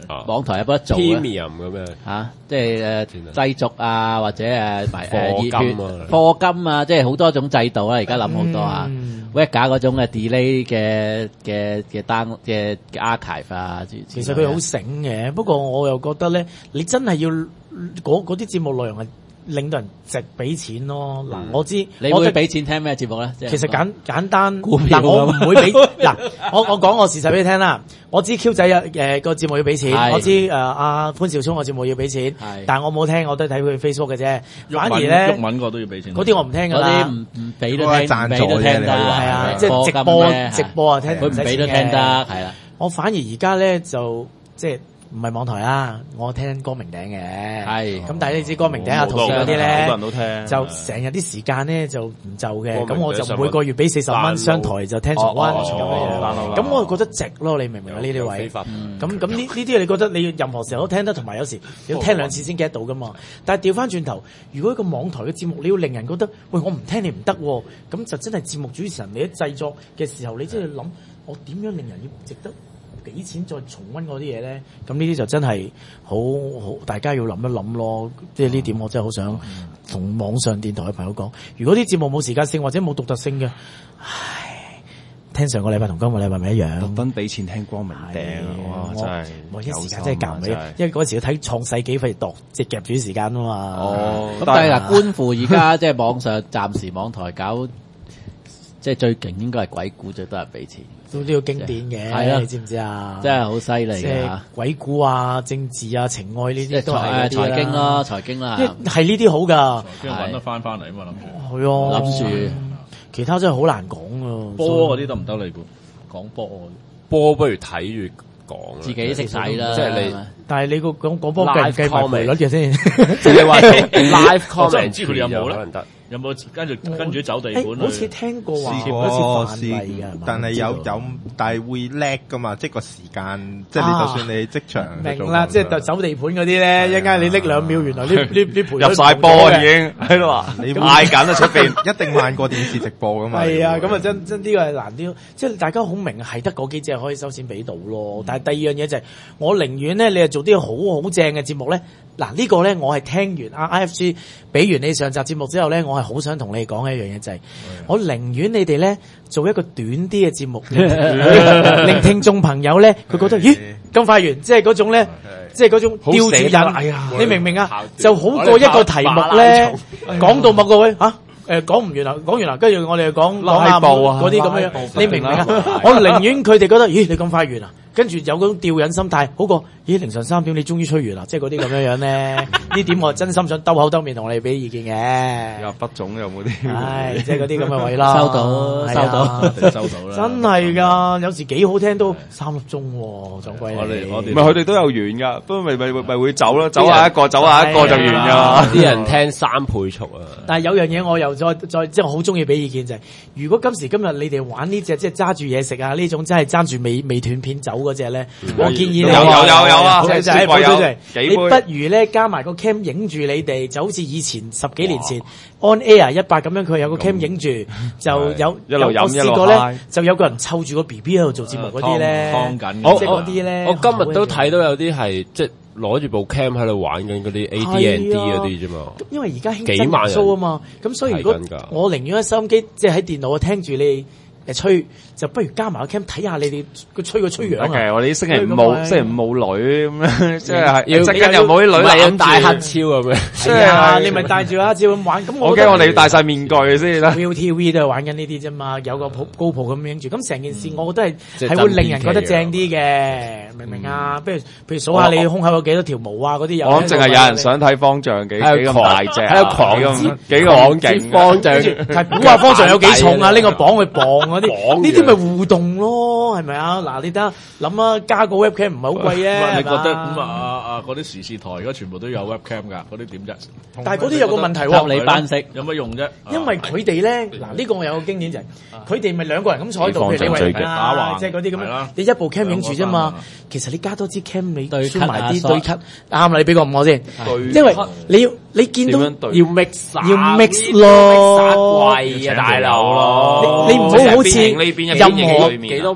網台有冇得做啊 ？Premium 咁樣嚇，即係誒製作啊，或者誒埋誒課金啊課金啊，即係好多種制度啦。而家諗好多啊 Vega 嗰種嘅 delay 嘅嘅嘅單嘅 archive 啊， 其實佢好醒嘅，不過我又覺得咧，你真係要嗰嗰啲節目內容係令到人值俾錢咯。嗱、嗯，我知你會俾錢聽咩節目咧？ 其實簡簡單， 嗱我唔會俾嗱，我我講我事實俾你聽啦。我知 Q 仔啊誒個節目要俾錢，我知誒阿潘紹聰個節目要俾錢，但係我冇聽，我都係睇佢 Facebook 嘅啫。反而咧， 毓民個都要俾錢， 嗰啲我唔聽㗎啦， 嗰啲唔唔俾都聽，唔俾都聽得，係啊， 即係直播直播啊，聽佢唔俾都聽得，係啦。 我反而而家咧就即係。唔係網台啦，我聽光明頂嘅，係咁，但係你知光明頂啊、圖上嗰啲咧，好多人都聽，就成日啲時間咧就唔就嘅，咁我就每個月俾四十蚊商台就聽重溫咁樣，咁我就覺得值咯，你明唔明啊？呢啲位，咁咁呢呢啲你覺得你任何時候都聽得，同埋有時你要聽兩次先 get 到噶嘛？但係調翻轉頭，如果一個網台嘅節目你要令人覺得，喂我唔聽你唔得，咁就真係節目主持人你喺製作嘅時候，你真係諗我點樣令人要值得俾錢再重溫嗰啲嘢咧，咁呢啲就真係好好，大家要諗一諗咯。即係呢點，我真係好想同網上電台嘅朋友講，如果啲節目冇時間性或者冇獨特性嘅，唉，聽上個禮拜同今個禮拜咪一樣。特登俾錢聽光明頂，哇！真係冇啲時間真係夾唔起，因為嗰時要睇創世紀費度，即係夾住啲時間啊嘛。 哦，咁但係嗱，觀乎而家即係網上暫時網台搞，即係最勁應該係鬼故最多人俾錢。 都都要經典嘅，係啊，你知唔知啊？ 真係好犀利嘅， 鬼故啊、政治啊、情愛呢啲都係財經啦，財經啦， 係呢啲好噶， 跟住揾得翻翻嚟啊嘛，諗住係啊， 諗住其他真係好難講啊。 波嗰啲得唔得你估？講波波不如睇住講， 自己識睇啦。 即係你， 但係你個講講波計唔計埋賠率嘅先？ 即係你話 live comment， 唔知佢哋有冇咧？有冇跟住跟住走地盤？ 好似聽過話， 試過試，但係有有，但係會叻噶嘛？即係個時間，即係你就算你職場明啦，即係走地盤嗰啲咧，一陣間你拎兩秒，原來呢呢呢賠入晒波已經喺度話，你嗌緊啊出邊， 一定慢過電視直播噶嘛？ 係啊，咁啊真真呢個係難啲，即係大家好明係得嗰幾隻可以收錢俾到咯。但係第二樣嘢就係，我寧願咧，你係做啲好好正嘅節目咧。嗱呢個咧，我係聽完阿 I F G 俾完你上集節目之後咧，我係好想同你講一樣嘢，就係、是、我寧願你哋咧做一個短啲嘅節目，令聽眾朋友咧佢覺得咦咁快完，即係嗰種咧，即係嗰種吊住人，哎呀，你明唔明啊？就好過一個題目咧，講到某個位嚇。誒講唔完啦，講完啦，跟住我哋講講下嗰啲咁樣，你明唔明啊？我寧願佢哋覺得，咦，你咁快完啦，跟住有嗰種吊癮心態，好過，咦，凌晨三點你終於吹完啦，即係嗰啲咁樣樣咧。呢點我真心想兜口兜面同你哋俾意見嘅。 有畢總有冇啲？ 唉，即係嗰啲咁嘅位啦。 收到，收到，收到啦。 真係㗎，有時幾好聽都三粒鐘喎，撞鬼你。 我哋我哋唔係佢哋都有完㗎，不過咪咪咪會走咯，走下一個，走下一個就完㗎。 啲人聽三倍速啊。 但係有樣嘢我又再再即係我好中意俾意見就係，如果今時今日你哋玩呢隻即係揸住嘢食啊呢種真係揸住未未斷片走嗰隻咧，我建議你有有有有啊， 就係補咗嚟，你不如咧加埋個 cam 影住你哋，就好似以前十幾年前 on air 一百咁樣，佢有個 cam 影住，就有一路飲一路 high。我試過咧， 就有個人湊住個 B B 喺度做節目嗰啲咧，即係嗰啲咧。 我今日都睇到有啲係即係攞住部 cam 喺度玩緊嗰啲 A D and D 嗰啲啫嘛。因為而家興真人 show 啊嘛，咁所以如果我寧願喺收音機即係喺電腦聽住你誒吹，就不如加埋個 cam 睇下你哋個吹個吹樣啊。 Okay，我哋星期五冇星期五冇女咁樣，即係要陣間又冇啲女攬戴黑超咁樣。 係啊，你咪戴住黑超咁玩。咁我驚我哋要戴晒面具先啦。 Viu T V 都係玩緊呢啲啫嘛，有個高鋪咁影住。咁成件事我覺得係係會令人覺得正啲嘅，明唔明啊？不如譬如數下你胸口有幾多條毛啊嗰啲。 我諗淨係有人想睇方丈幾幾咁大隻， 喺度狂咁幾個好勁。 方丈係估下方丈有幾重啊？拎個磅去磅嗰啲，呢啲咪互動咯，係咪啊？嗱，你得諗啊，加個 webcam 唔係好貴啊。 你覺得咁啊啊嗰啲時事台而家全部都有 webcam 㗎，嗰啲點啫？ 但係嗰啲有個問題喎， 你班識有乜用啫？ 因為佢哋咧，嗱呢個我有個經驗就係，佢哋咪兩個人咁坐喺度，譬如你為啊，即係嗰啲咁樣，你一部 cam 影住啫嘛。其實你加多支 cam，你輸埋啲對 cut，啱啦，你俾個我先，因為你要你見到要 mix 要 mix 咯， 貴啊大佬咯， 你唔好好似任何幾多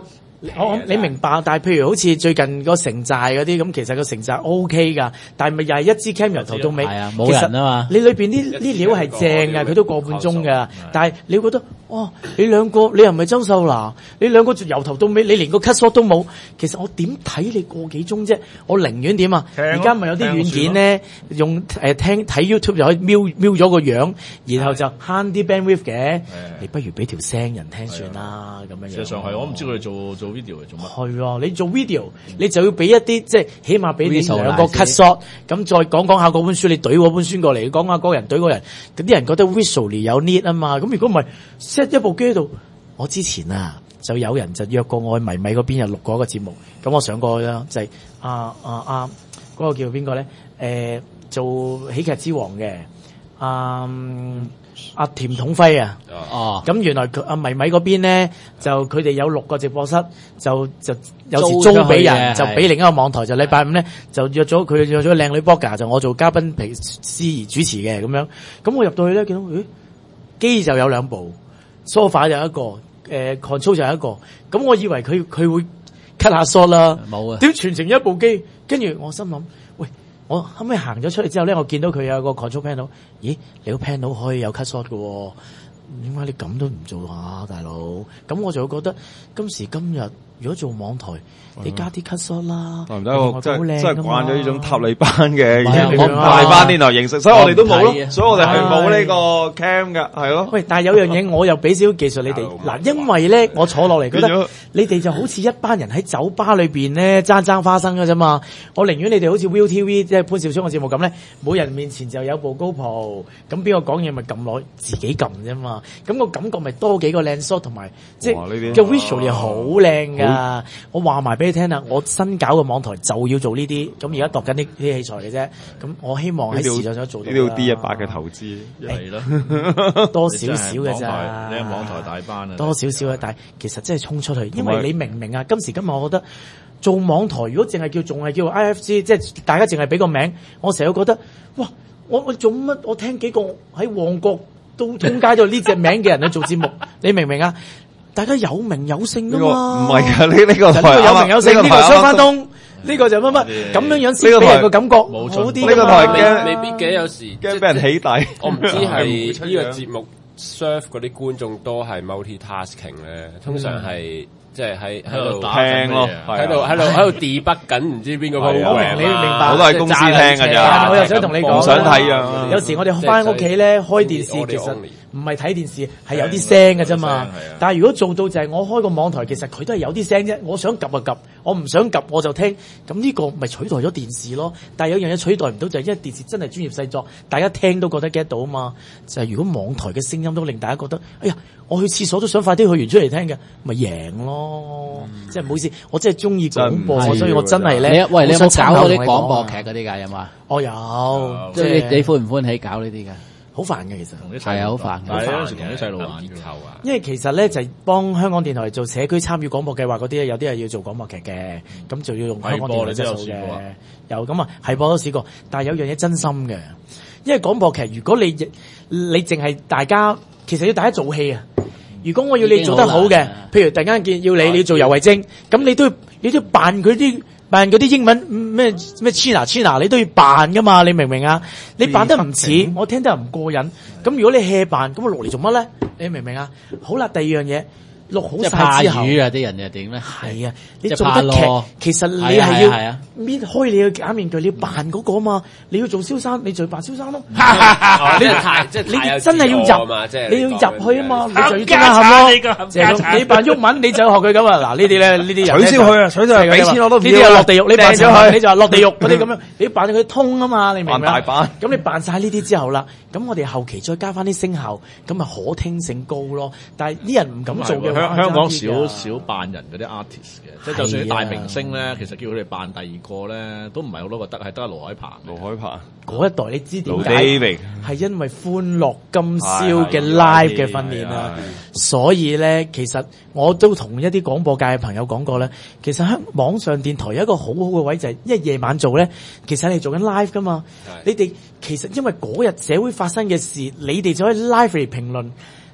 我你明白，但係譬如好似最近個城寨嗰啲咁，其實個城寨 O K 㗎，但係咪又係一支 cam 由頭到尾？ 係啊，冇人啊嘛。 你裏邊啲啲料係正㗎，佢都個半鐘㗎，但係你會覺得，哦，你兩個你又唔係周秀娜，你兩個由頭到尾，你連個 cut shot 都冇，其實我點睇你個幾鐘啫？我寧願點啊？而家咪有啲軟件咧，用誒聽睇 YouTube 就可以瞄瞄咗個樣，然後就慳啲 bandwidth 嘅。你不如俾條聲人聽算啦，咁樣樣。 事實上係，我唔知佢哋做做 video 嚟做乜。 係啊，你做 video，你就要俾一啲即係起碼俾你兩個 cut shot，咁再講講下嗰本書，你懟嗰本書過嚟，講下嗰個人懟嗰人，咁啲人覺得 visually 有 need 啊嘛。咁如果唔係 set 一部機喺度，我之前啊就有人就約過我去迷米嗰邊又錄過一個節目，咁我上過啦，就係啊啊啊嗰個叫邊個咧？誒做喜劇之王嘅啊。阿田統輝啊，哦，咁原來佢阿迷米嗰邊咧，就佢哋有六個直播室，就就有時租俾人，就俾另一個網台，就禮拜五咧就約咗佢約咗個靚女 blogger，就我做嘉賓皮司儀主持嘅咁樣。咁我入到去咧，見到咦機就有兩部 sofa 有一個，誒、呃、control 就有一個。咁我以為佢佢會 cut 下 shot 啦，冇啊，點全程一部機？跟住我心諗，喂。我後尾行咗出嚟之後咧，我見到佢有個 control panel，咦，你個 panel 可以有 cut shot 嘅喎，點解你咁都唔做啊，大佬？咁我就會覺得今時今日如果做網台，你加啲 cut shot 啦， 唔得，我真係真係慣咗呢種塔利班嘅塔利班電台形式，所以我哋都冇咯，所以我哋係冇呢個 cam 㗎，係咯。 喂，但係有樣嘢我又俾少少技術你哋，嗱，因為咧我坐落嚟覺得你哋就好似一班人喺酒吧裏邊咧爭爭花生㗎啫嘛，我寧願你哋好似 ViuTV 即係潘少聰嘅節目咁咧，每人面前就有部 GoPro，咁邊個講嘢咪撳落自己撳啫嘛，咁個感覺咪多幾個靚 shot 同埋即係嘅 visual 好靚㗎，我話埋俾你聽啦，我新搞嘅網台就要做呢啲，咁而家度緊啲啲器材嘅啫，咁我希望喺時尚上做到。 呢啲 D 一百嘅投資係咯， 多少少嘅咋？ 你係網台大班啊， 多少少嘅，但係其實真係衝出去，因為你明唔明啊？今時今日我覺得做網台如果淨係叫仲係叫 I F C， 即係大家淨係俾個名，我成日覺得哇！我我做乜？我聽幾個喺旺角都通街都呢隻名嘅人去做節目，你明唔明啊？大家有名有姓噶嘛？ 唔係㗎，呢呢個呢個有名有姓，呢個雙翻東，呢個就乜乜咁樣樣先俾人個感覺好啲。 呢個台驚未必嘅，有時驚俾人起底。 我唔知係呢個節目 serve 嗰啲觀眾多係 multi-tasking 咧，通常係。即係喺喺度聽咯， 喺度喺度喺度 debug 緊，唔知邊個 program， 你明白？ 好多係公司聽㗎咋。 我又想同你講， 唔想睇啊！ 有時我哋翻屋企咧開電視，其實唔係睇電視，係有啲聲㗎啫嘛。但係如果做到就係我開個網台，其實佢都係有啲聲啫。我想及就及，我唔想及我就聽。咁呢個咪取代咗電視咯。但係有樣嘢取代唔到，就係因為電視真係專業製作，大家聽都覺得 get 到啊嘛。就係如果網台嘅聲音都令大家覺得，哎呀，我去廁所都想快啲去完出嚟聽嘅，咪贏咯。即係唔好意思，我真係中意廣播，所以我真係咧。 喂，你有冇搞嗰啲廣播劇嗰啲㗎？有冇啊？ 我有， 即係你你歡唔歡喜搞呢啲㗎？ 好煩嘅其實， 係啊，好煩。 但係有時同啲細路玩嘅， 因為其實咧就係幫香港電台做社區參與廣播計劃嗰啲咧，有啲係要做廣播劇嘅，咁就要用香港電台質素嘅。有咁啊，係播都試過，但係有樣嘢真心嘅，因為廣播劇如果你你淨係大家，其實要大家做戲啊。如果我要你做得好嘅，譬如突然間見要你你要做游蕙禎，咁你都要你都要扮佢啲扮嗰啲英文咩咩 China China， 你都要扮噶嘛？你明唔明啊？你扮得唔似，我聽得又唔過癮。咁如果你 hea 扮，咁我落嚟做乜咧？你明唔明啊？好啦，第二樣嘢。錄好晒之後， 魚啊！啲人又點咧？ 係啊，你做得劇，其實你係要搣開你嘅假面具，你要扮嗰個嘛。你要做蕭生，你就扮蕭生咯。 你太即係你真係要入，你要入去啊嘛。你就要即刻冚咯。你扮鬱文，你就學佢咁啊。嗱呢啲咧，呢啲人取消佢啊！取消佢，俾錢我都唔要。 呢啲係落地獄，你扮咗佢，你就話落地獄嗰啲咁樣。你扮佢通啊嘛，你明唔明？ 扮大版。 咁你扮晒呢啲之後啦，咁我哋後期再加翻啲聲效，咁咪可聽性高咯。但係啲人唔敢做嘅。 香港少少扮人嗰啲 artist 嘅，即係就算啲大明星咧，其實叫佢哋扮第二個咧，都唔係好多個得，係得盧海鵬。 盧海鵬嗰一代你知點解？係因為歡樂今宵嘅 live 嘅訓練啊，所以咧，其實我都同一啲廣播界嘅朋友講過咧，其實香網上電台有一個好好嘅位就係，因為夜晚做咧，其實你做緊 live 噶嘛，你哋其實因為嗰日社會發生嘅事，你哋就可以 live 嚟評論。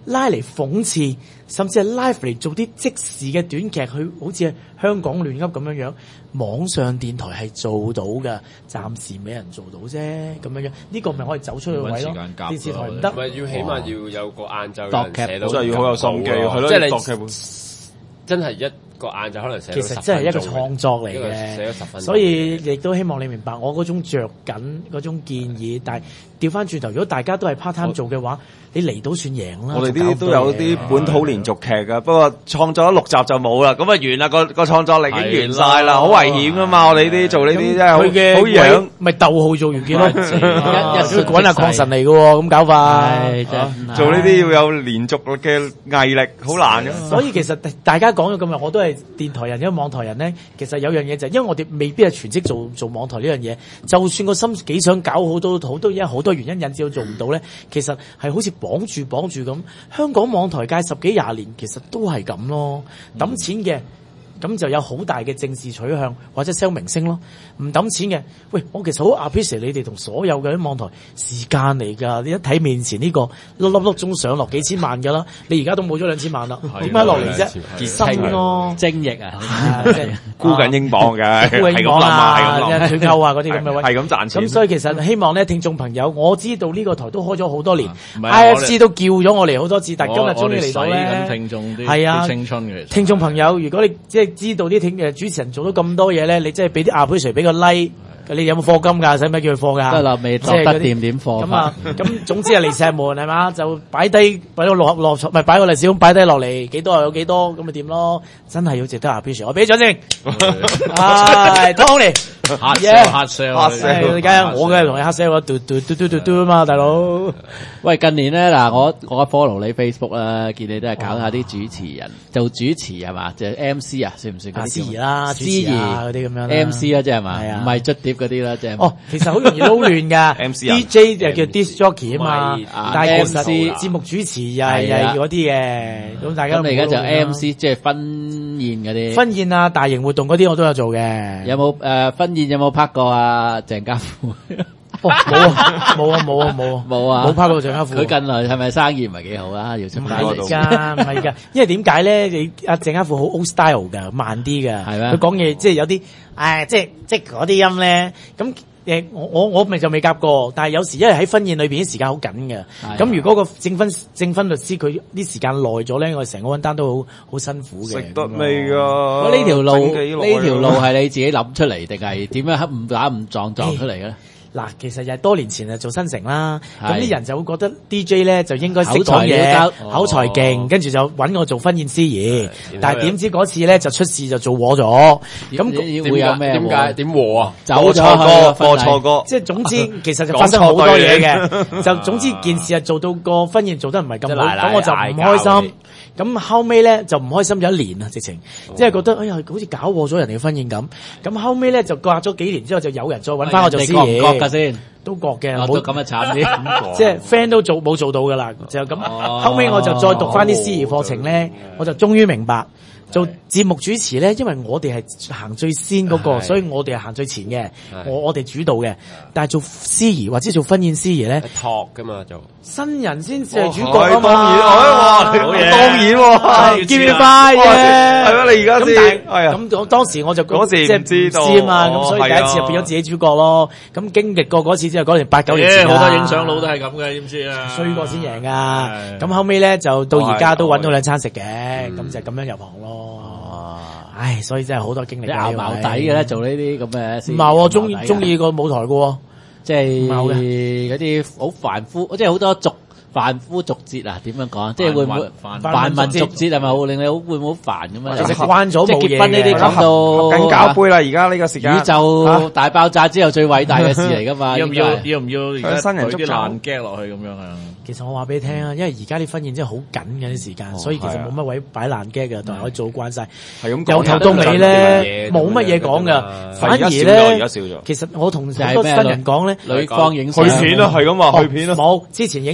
拉嚟諷刺，甚至係 live 嚟做啲即時嘅短劇，去好似係香港亂噏咁樣樣。網上電台係做到㗎，暫時冇人做到啫，咁樣樣呢、呢個咪可以走出去位咯。電視台唔得， 唔係要起碼要有個晏晝度劇寫到， 真係要好有心機，係咯， 即係你度劇本真係一個晏晝可能寫其實真係一個創作嚟嘅，所以亦都希望你明白我嗰種着緊嗰種建議。但係調翻轉頭，如果大家都係 part time 做嘅話，你嚟到算贏啦。 我哋啲都有啲本土連續劇㗎，不過創作咗六集就冇啦，咁啊完啦，個個創作力已經完晒啦，好危險㗎嘛！我哋呢啲做呢啲真係好好樣， 咪逗號做完結咯，一一滾下礦神嚟㗎喎，咁搞法。 做呢啲要有連續嘅毅力，好難嘅。 所以其實大家講咗咁耐，我都係電台人，因為網台人咧，其實有樣嘢就係，因為我哋未必係全職做做網台呢樣嘢，就算個心幾想搞好多好多，因為好多原因引致到做唔到咧，其實係好似綁住綁住咁。香港網台界十幾廿年，其實都係咁咯，揼錢嘅。咁就有好大嘅政治取向，或者 sell 明星咯。唔揼錢嘅，喂，我其實好 appreciate 你哋同所有嘅啲網台時間嚟㗎。你一睇面前呢個粒粒粒鐘上落幾千萬㗎啦，你而家都冇咗兩千萬啦，點解落嚟啫？結心咯， 精液啊， 沽緊英鎊嘅， 沽英鎊啊，退休啊嗰啲咁嘅位， 係咁賺錢。 咁所以其實希望咧，聽眾朋友，我知道呢個台都開咗好多年 ，I F C 都叫咗我嚟好多次，但係今日終於嚟到咧， 聽眾啲係啊， 青春嘅聽眾朋友，如果你即係知道啲聽嘅主持人做咗咁多嘢咧，你真係俾啲阿 Sir 俾個 like。你有冇課金㗎？使唔使叫佢課㗎？ 得啦，未落得掂點課。 咁啊，咁總之係嚟石門係嘛，就擺低擺個落落唔係擺個利是咁擺低落嚟，幾多又有幾多，咁咪點咯？真係要值得阿 Sir，我俾獎先。係 Tony， 黑 sell 黑 sell 黑 sell，你梗係我梗係同你黑 sell，嘟嘟嘟嘟嘟嘟啊嘛，大佬。 喂，近年咧嗱，我我 follow 你 Facebook 啦，見你都係搞下啲主持人做主持係嘛，就 M C 啊，算唔算？ 司儀啦， 司儀嗰啲咁樣 M C 啊，即係嘛，唔係捽碟嗰啲啦，即係。 哦，其實好容易撈亂㗎。M C D J 就叫 disc jockey 啊嘛，但係其實節目主持又係又係嗰啲嘅。咁大家咁你而家就 M C 即係婚宴嗰啲。 婚宴啊，大型活動嗰啲我都有做嘅。 有冇誒婚宴有冇拍過啊？鄭家富？ 冇啊冇啊冇啊冇啊冇啊！ 冇拍過鄭家富。 佢近來係咪生意唔係幾好啊？要出翻嚟。 唔係㗎，唔係㗎，因為點解咧？你阿鄭家富好 old style 㗎，慢啲㗎。係咩？佢講嘢即係有啲，誒，即係即係嗰啲音咧，咁。誒，我我我咪就未夾過，但係有時因為喺婚宴裏邊啲時間好緊嘅，咁如果個證婚證婚律師佢啲時間耐咗咧，我哋成個 run down都好好辛苦嘅。 食得未㗎？ 呢條路呢條路係你自己諗出嚟定係點樣誤打誤撞撞出嚟嘅咧？ 嗱，其實又係多年前啊做新城啦，咁啲人就會覺得 D J 咧就應該識講嘢，口才勁，跟住就揾我做婚宴司儀。但係點知嗰次咧就出事就做禍咗。咁會有咩？ 點解點禍啊？ 走錯歌，播錯歌。 即係總之，其實就發生好多嘢嘅。就總之件事係做到個婚宴做得唔係咁好，咁我就唔開心。咁後尾咧就唔開心咗一年啊，直情，即係覺得哎呀，好似搞禍咗人哋嘅婚宴咁。咁後尾咧就隔咗幾年之後，就有人再揾翻我做司儀。覺㗎先，都覺嘅， 冇咁啊慘啲， 即係 friend 都做冇做到㗎啦，就咁。後尾我就再讀翻啲司儀課程咧，我就終於明白。做節目主持咧，因為我哋係行最先嗰個，所以我哋係行最前嘅，我我哋主導嘅。但係做司儀或者做婚宴司儀咧， 托㗎嘛做新人先至係主角啊嘛。 當然，哇，當然喎， 叫你快嘅， 係咩？你而家先係啊？咁當時我就嗰時唔知道啊嘛，咁所以第一次就變咗自己主角咯。咁經歷過嗰次之後，嗰年八九年前好多影相佬都係咁嘅，知唔知啊？ 衰過先贏噶。咁後尾咧就到而家都揾到兩餐食嘅，咁就咁樣入行咯。唉，所以真係好多經歷。 你拗矛底嘅咧，做呢啲咁嘅。 唔係我中意中意個舞台嘅， 即係嗰啲好凡夫，即係好多俗凡夫俗節啊？點樣講？即係會唔會繁文俗節係咪好令你好會唔會好煩咁啊？ 其實慣咗冇嘢。 即係結婚呢啲講到緊交杯啦，而家呢個時間。 宇宙大爆炸之後最偉大嘅事嚟㗎嘛？ 要唔要？要唔要？而家新人捉啲爛 gag 落去咁樣啊？ 其實我話俾你聽啊，因為而家啲婚宴真係好緊嘅啲時間，所以其實冇乜位擺爛 gag 嘅，同埋可以做慣晒。 係咁由頭到尾咧，冇乜嘢講㗎。反而咧，其實我同好多新人講咧， 女方影相去片啦，係咁話去片啦。 冇之前影相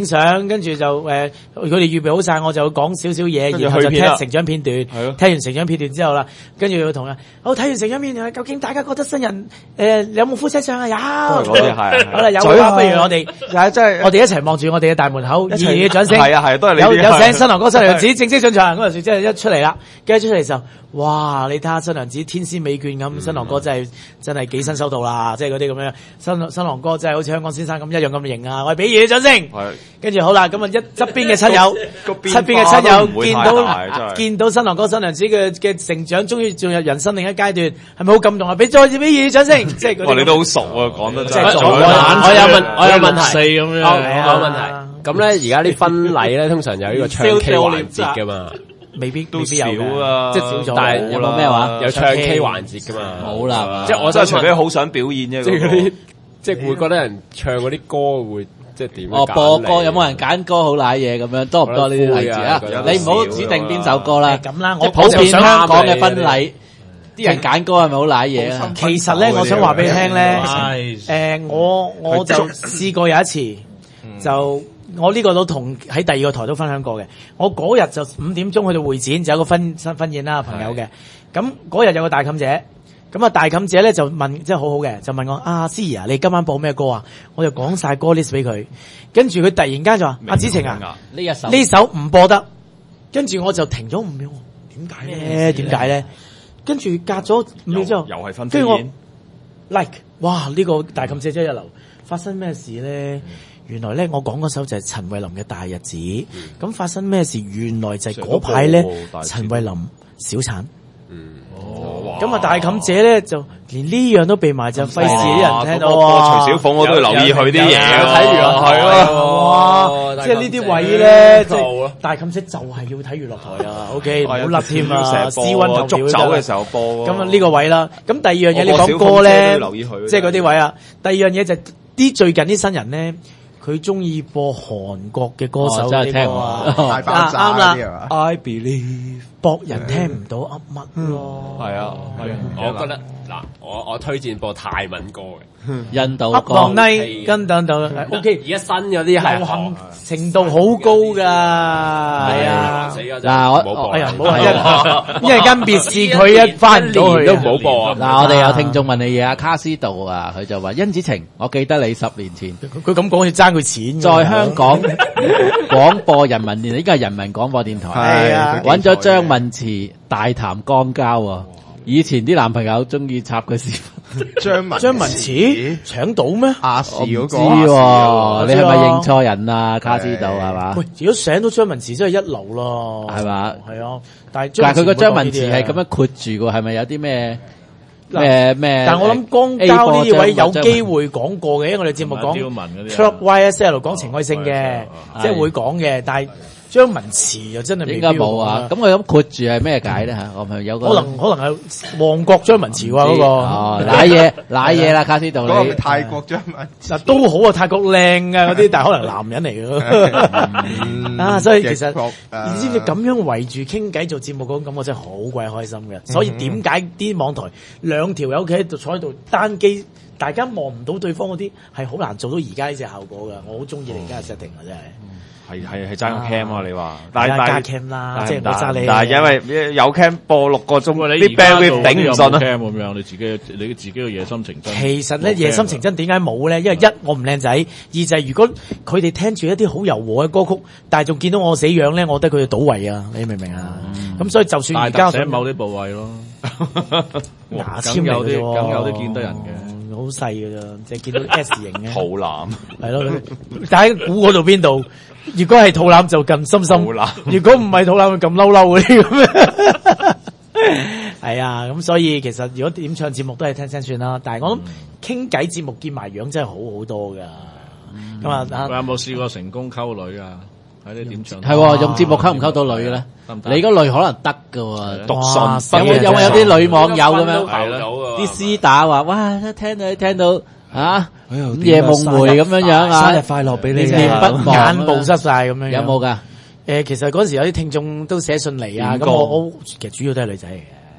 長，跟住就誒佢哋預備好晒，我就講少少嘢，然後就聽成長片段。聽完成長片段之後啦，跟住要同啊，好睇完成長片段，究竟大家覺得新人誒有冇夫妻相啊？有，好啦，有嘅話，不如我哋即係我哋一齊望住我哋嘅大門口，熱烈嘅掌聲。係啊係，都係你有有請新郎哥新娘子正式上場，嗰陣時即係一出嚟啦，跟住出嚟就哇！你睇下新娘子天仙美眷咁，新郎哥真係真係幾身收到啦，即係嗰啲咁樣。新新郎哥真係好似香港先生咁一樣咁型啊！我哋俾熱烈掌聲。跟住好啦，咁啊一側邊嘅親友，側邊嘅親友見到見到新郎哥新娘子嘅嘅成長，終於進入人生另一階段，係咪好感動啊？俾再次俾熱烈掌聲。即係嗰啲。哇！你都好熟啊，講得真係。 我有問，我有問題。 四咁樣。 我有問題。咁咧，而家啲婚禮咧，通常有呢個唱 K 環節噶嘛？ 未必都少啊， 即係少咗。 但係有冇咩話？有唱 K 環節噶嘛？ 冇啦， 即係我真係除非好想表演啫。 即係嗰啲，即係會覺得人唱嗰啲歌會即係點？ 哦，播歌有冇人揀歌好瀨嘢咁樣？多唔多呢啲例子啊？你唔好指定邊首歌啦。 咁啦，我普遍香港嘅婚禮，啲人揀歌係咪好瀨嘢啊？ 其實咧，我想話俾你聽咧，誒，我我就試過有一次就。我呢個都同喺第二個台都分享過嘅。我嗰日就五點鐘去到會展，就有個婚婚宴啦，朋友嘅。咁嗰日有個大妗姐，咁啊大妗姐咧就問，即係好好嘅，就問我啊，思怡啊，你今晚播咩歌啊？我就講晒歌 list 俾佢，跟住佢突然間就話：阿子晴啊，呢一首呢首唔播得。跟住我就停咗五秒，點解咧？點解咧？跟住隔咗五秒之後， 又係婚宴。我 like 哇！呢個大妗姐真係一流，發生咩事咧？原來咧，我講嗰首就係陳慧琳嘅《大日子》。咁、嗯、發生咩事？原來就係嗰排咧，陳慧琳小產。嗯，哦，咁啊，大妗姐咧就連呢樣都避埋，就費事啲人聽到。 徐小鳳我都要留意佢啲嘢， 睇娛樂台咯。哇，即係呢啲位咧，即係大妗姐就係要睇娛樂台啊。O K，唔好甩添啊。C one頭條走嘅時候播。 咁啊，呢個位啦。咁第二樣嘢你講歌咧，即係嗰啲位啊。第二樣嘢就啲最近啲新人咧。佢中意播韓國嘅歌手真係聽啊，啱啦 ，I believe 博人聽唔到噏乜咯， 係啊，係啊， 我覺得嗱，我我推薦播泰文歌嘅， 印度歌， 噏內跟等等 ，O K， 而家新嗰啲流行程度好高㗎，係啊， 嗱我哎呀唔好話，因為跟別事佢一翻到去都唔好播。 嗱我哋有聽眾問你嘢啊，卡斯道啊，佢就話甄子晴，我記得你十年前， 佢咁講要爭佢錢， 在香港廣播人民電，依家係人民廣播電台，揾咗張文慈大談肛交啊！以前啲男朋友中意插佢屎忽， 張文張文慈搶到咩？ 亞視嗰個， 你係咪認錯人啊？卡斯道係嘛？ 喂，如果醒到張文慈真係一流咯， 係嘛？ 係啊，但係但係佢個張文慈係咁樣括住嘅，係咪有啲咩咩咩？ 但係我諗肛交呢位有機會講過嘅，因為我哋節目講 Club Y S L 講情愛性嘅，即係會講嘅，但係。張文慈又真係應該冇啊！咁佢咁括住係咩解咧嚇？我咪有個可能可能係旺角張文慈話嗰個哦，瀨嘢瀨嘢啦，卡斯道嗰個係泰國張文慈嗱都好啊，泰國靚啊嗰啲，但係可能男人嚟嘅啊，所以其實你知唔知咁樣圍住傾偈做節目嗰種感覺真係好鬼開心嘅。所以點解啲網台兩條友企喺度坐喺度單機，大家望唔到對方嗰啲係好難做到而家呢隻效果㗎。我好中意而家嘅 setting 啊，真係。 係係係爭個 cam 啊！你話， 但係加 cam 啦，即係唔揸你。 但係因為有 cam 播六個鐘，啲 bandwidth 頂唔順啊 ！cam 咁樣，你自己你自己嘅夜深情真。 其實咧，夜深情真點解冇咧？因為一我唔靚仔，二就係如果佢哋聽住一啲好柔和嘅歌曲，但係仲見到我死樣咧，我覺得佢哋倒位啊！你明唔明啊？咁所以就算而家寫某啲部位咯， 牙籤嚟嘅啫， 梗有啲見得人嘅， 好細嘅啫，即係見到 S 型嘅。 肚腩係咯，但係估嗰度邊度？如果係肚腩就咁深深，如果唔係肚腩就咁嬲嬲嗰啲咁樣。係啊，咁所以其實如果點唱節目都係聽聲算啦。但係我諗傾偈節目見埋樣真係好好多噶。咁啊， 有冇試過成功溝女啊？喺啲點唱係用節目溝唔溝到女嘅咧？你嗰類可能得㗎， 讀信有冇有冇有啲女網友咁樣？啲絲打話哇，聽到聽到。啊！午夜夢回咁樣樣啊！ 生日快樂俾你， 念不忘， 眼部失晒咁樣。 有冇噶？ 誒，其實嗰陣時有啲聽眾都寫信嚟啊。咁我我其實主要都係女仔嚟嘅。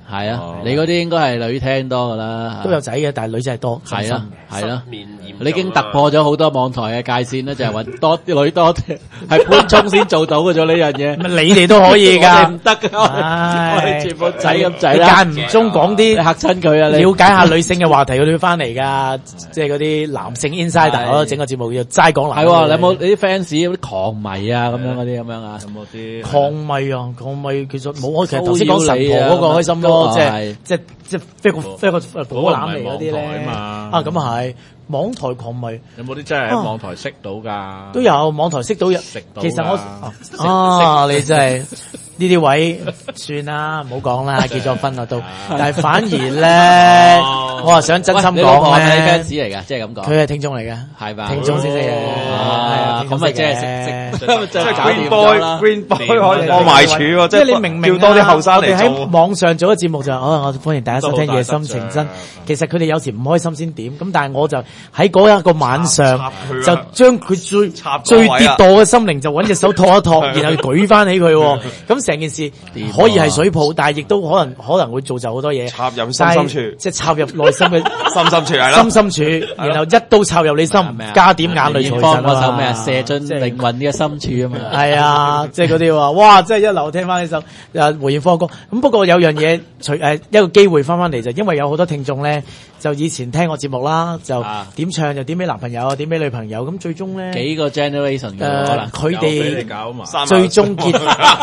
係啊，你嗰啲應該係女聽多噶啦， 都有仔嘅，但係女仔係多。 係啊，係啦，你已經突破咗好多網台嘅界線咧，就係揾多啲女多，係潘聰先做到嘅咗呢樣嘢。 你哋都可以㗎， 唔得㗎，我哋全部仔咁仔啦。 間唔中講啲嚇親佢啊！ 了解下女性嘅話題，佢哋會翻嚟㗎，即係嗰啲男性 insider 咯，整個節目叫齋講男。 係喎，你有冇你啲 fans 有啲狂迷啊咁樣嗰啲咁樣啊？ 有冇啲狂迷啊？狂迷其實冇，我其實頭先講神婆嗰個開心咯，即係即係即係飛個飛個火腩嚟嗰啲咧。啊咁係網台狂迷， 有冇啲真係喺網台識到㗎？ 都有網台識到人，其實我啊你真係呢啲位算啦，唔好講啦，結咗婚啦都。但係反而咧，我係想真心講咧， 你 fans 嚟㗎，即係咁講。 佢係聽眾嚟嘅， 係吧？ 聽眾先識嘅， 咁咪即係識識，即係 Green Boy，Green Boy 可以幫埋處喎， 即係你明明叫多啲後生嚟做。 我哋喺網上做嘅節目就，哦，我歡迎大家收聽《夜深情真》。其實佢哋有時唔開心先點，咁但係我就喺嗰一個晚上就將佢最最跌墮嘅心靈就揾隻手托一托，然後舉翻起佢。咁成件事可以係水泡，但係亦都可能可能會造就好多嘢。 插入心深處， 即係插入內心嘅心深處係咯， 心深處，然後一刀插入你心，加點眼淚財神嗰首咩啊？射進靈魂嘅深處啊嘛。 係啊，即係嗰啲話，哇！即係一流聽翻呢首誒梅艷芳歌。咁不過有樣嘢，除誒一個機會翻翻嚟就，因為有好多聽眾咧，就以前聽我節目啦，就點唱就點俾男朋友啊，點俾女朋友，咁最終咧幾個 generation 嘅， 佢哋最終結，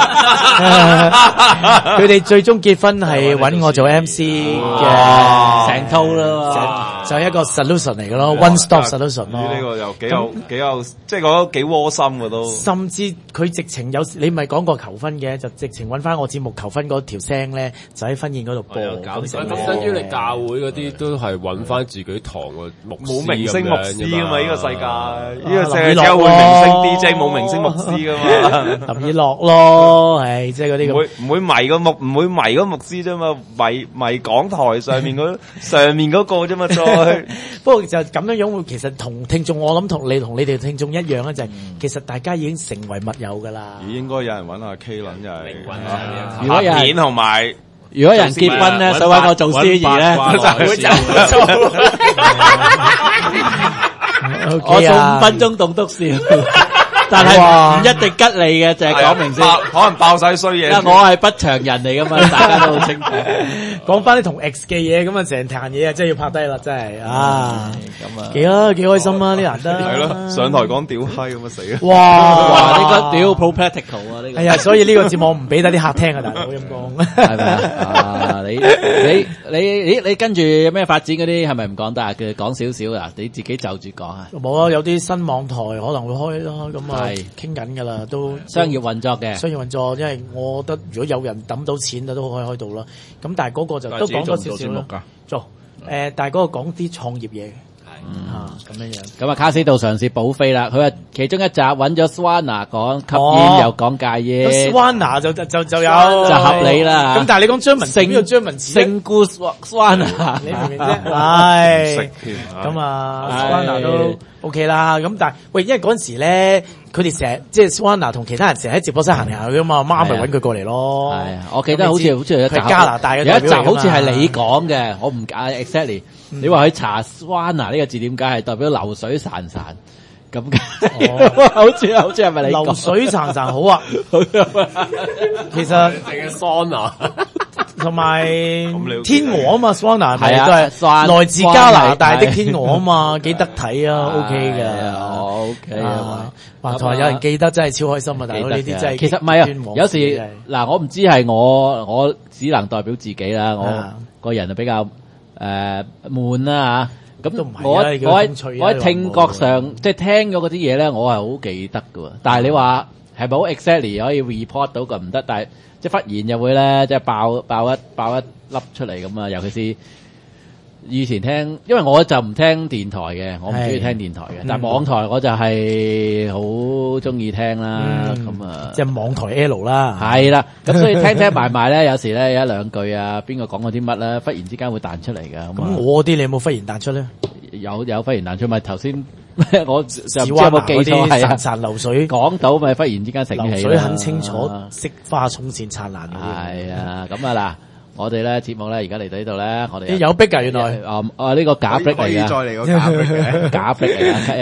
佢哋最終結婚係揾我做 M C 嘅成套啦， 就係一個 solution 嚟嘅咯 ，one stop solution 咯。 呢個又幾有幾有，即係覺得幾窩心嘅都。 甚至佢直情有時，你咪講過求婚嘅，就直情揾翻我節目求婚嗰條聲咧，就喺婚宴嗰度播。 咁等於你教會嗰啲都係揾翻自己堂個牧師冇明星牧師啊嘛，呢個世界呢個世界只有會明星 D J 冇明星牧師噶嘛。 林以樂咯，係即係嗰啲咁。 唔會唔會迷個牧唔會迷嗰牧師啫嘛，迷迷講台上面嗰上面嗰個啫嘛，再。 不過就咁樣樣會，其實同聽眾我諗同你同你哋聽眾一樣咧，就係其實大家已經成為密友噶啦。 應該有人揾阿 K 輪就係如果有片同埋。 如果有人結婚咧，想揾我做司儀咧，我就會做。我做五分鐘棟篤笑。但係唔一定吉利嘅，就係講明先， 可能爆晒衰嘢。 我係不祥人嚟噶嘛，大家都好清楚。 講翻啲同 X 嘅嘢，咁啊成壇嘢啊，真係要拍低啦，真係啊，咁啊幾啊幾開心啊，呢難得。 係咯，上台講屌閪咁啊死啊！ 哇哇，呢個屌 pro practical 啊，呢個。 係啊，所以呢個節目唔俾得啲客聽啊，大佬咁講。 係咪啊？你你你你你跟住有咩發展嗰啲係咪唔講得啊？佢講少少啊，你自己就住講啊。 冇啊，有啲新網台可能會開咯，咁啊。係傾緊噶啦，都商業運作嘅。 商業運作，因為我覺得如果有人抌到錢啊，都可以開到啦。咁但係嗰個就都講多少少咯。做誒、呃，但係嗰個講啲創業嘢。 嗯嚇咁樣樣， 咁啊卡斯度嘗試補飛啦。佢話其中一集揾咗 Swana 講吸煙又講戒煙 ，Swana 就就就就有就合理啦。 咁但係你講張文勝呢個張文勝姑 Swana， 你明唔明啫？係咁啊 ，Swana 都 OK 啦。咁但係喂，因為嗰陣時咧，佢哋成日即係 Swana 同其他人成日喺直播室行嚟行去噶嘛，媽咪揾佢過嚟咯。 係啊，我記得好似好似有一集加拿大嘅有一集好似係你講嘅，我唔解 exactly。你話佢查 Swana 呢個字點解係代表流水潺潺咁嘅？好似好似係咪你流水潺潺好啊？其實淨係 Swana 同埋天鵝啊嘛 ，Swana 係啊， 都係來自加拿大的天鵝啊嘛，幾得睇啊 ，OK 嘅 ，OK 啊， 哇！同埋有人記得真係超開心啊，大佬呢啲真係其實唔係啊，有時嗱，我唔知係我我只能代表自己啦，我個人就比較。誒悶啦嚇，咁我我喺我喺聽覺上即係聽咗嗰啲嘢咧，我係好記得㗎喎。但係你話係咪好 exactly 可以 report 到個唔得？但係即係忽然就會咧，即係爆爆一爆一粒出嚟咁啊！尤其是以前聽，因為我就唔聽電台嘅，我唔中意聽電台嘅，但係網台我就係好中意聽啦。咁啊， 即係網台 L 啦， 係啦。咁所以聽聽埋埋咧，有時咧有一兩句啊，邊個講過啲乜咧，忽然之間會彈出嚟㗎。 咁我啲你有冇忽然彈出咧？ 有有忽然彈出，咪頭先我就唔知有冇記錯係啊？ 潺潺流水講到咪忽然之間醒起， 流水很清楚，色花衝線燦爛。 係啊，咁啊嗱。 我哋咧節目咧而家嚟到呢度咧，我哋有壁㗎原來， 啊啊呢個假壁嚟㗎， 可以再嚟個假壁嘅假壁嚟㗎。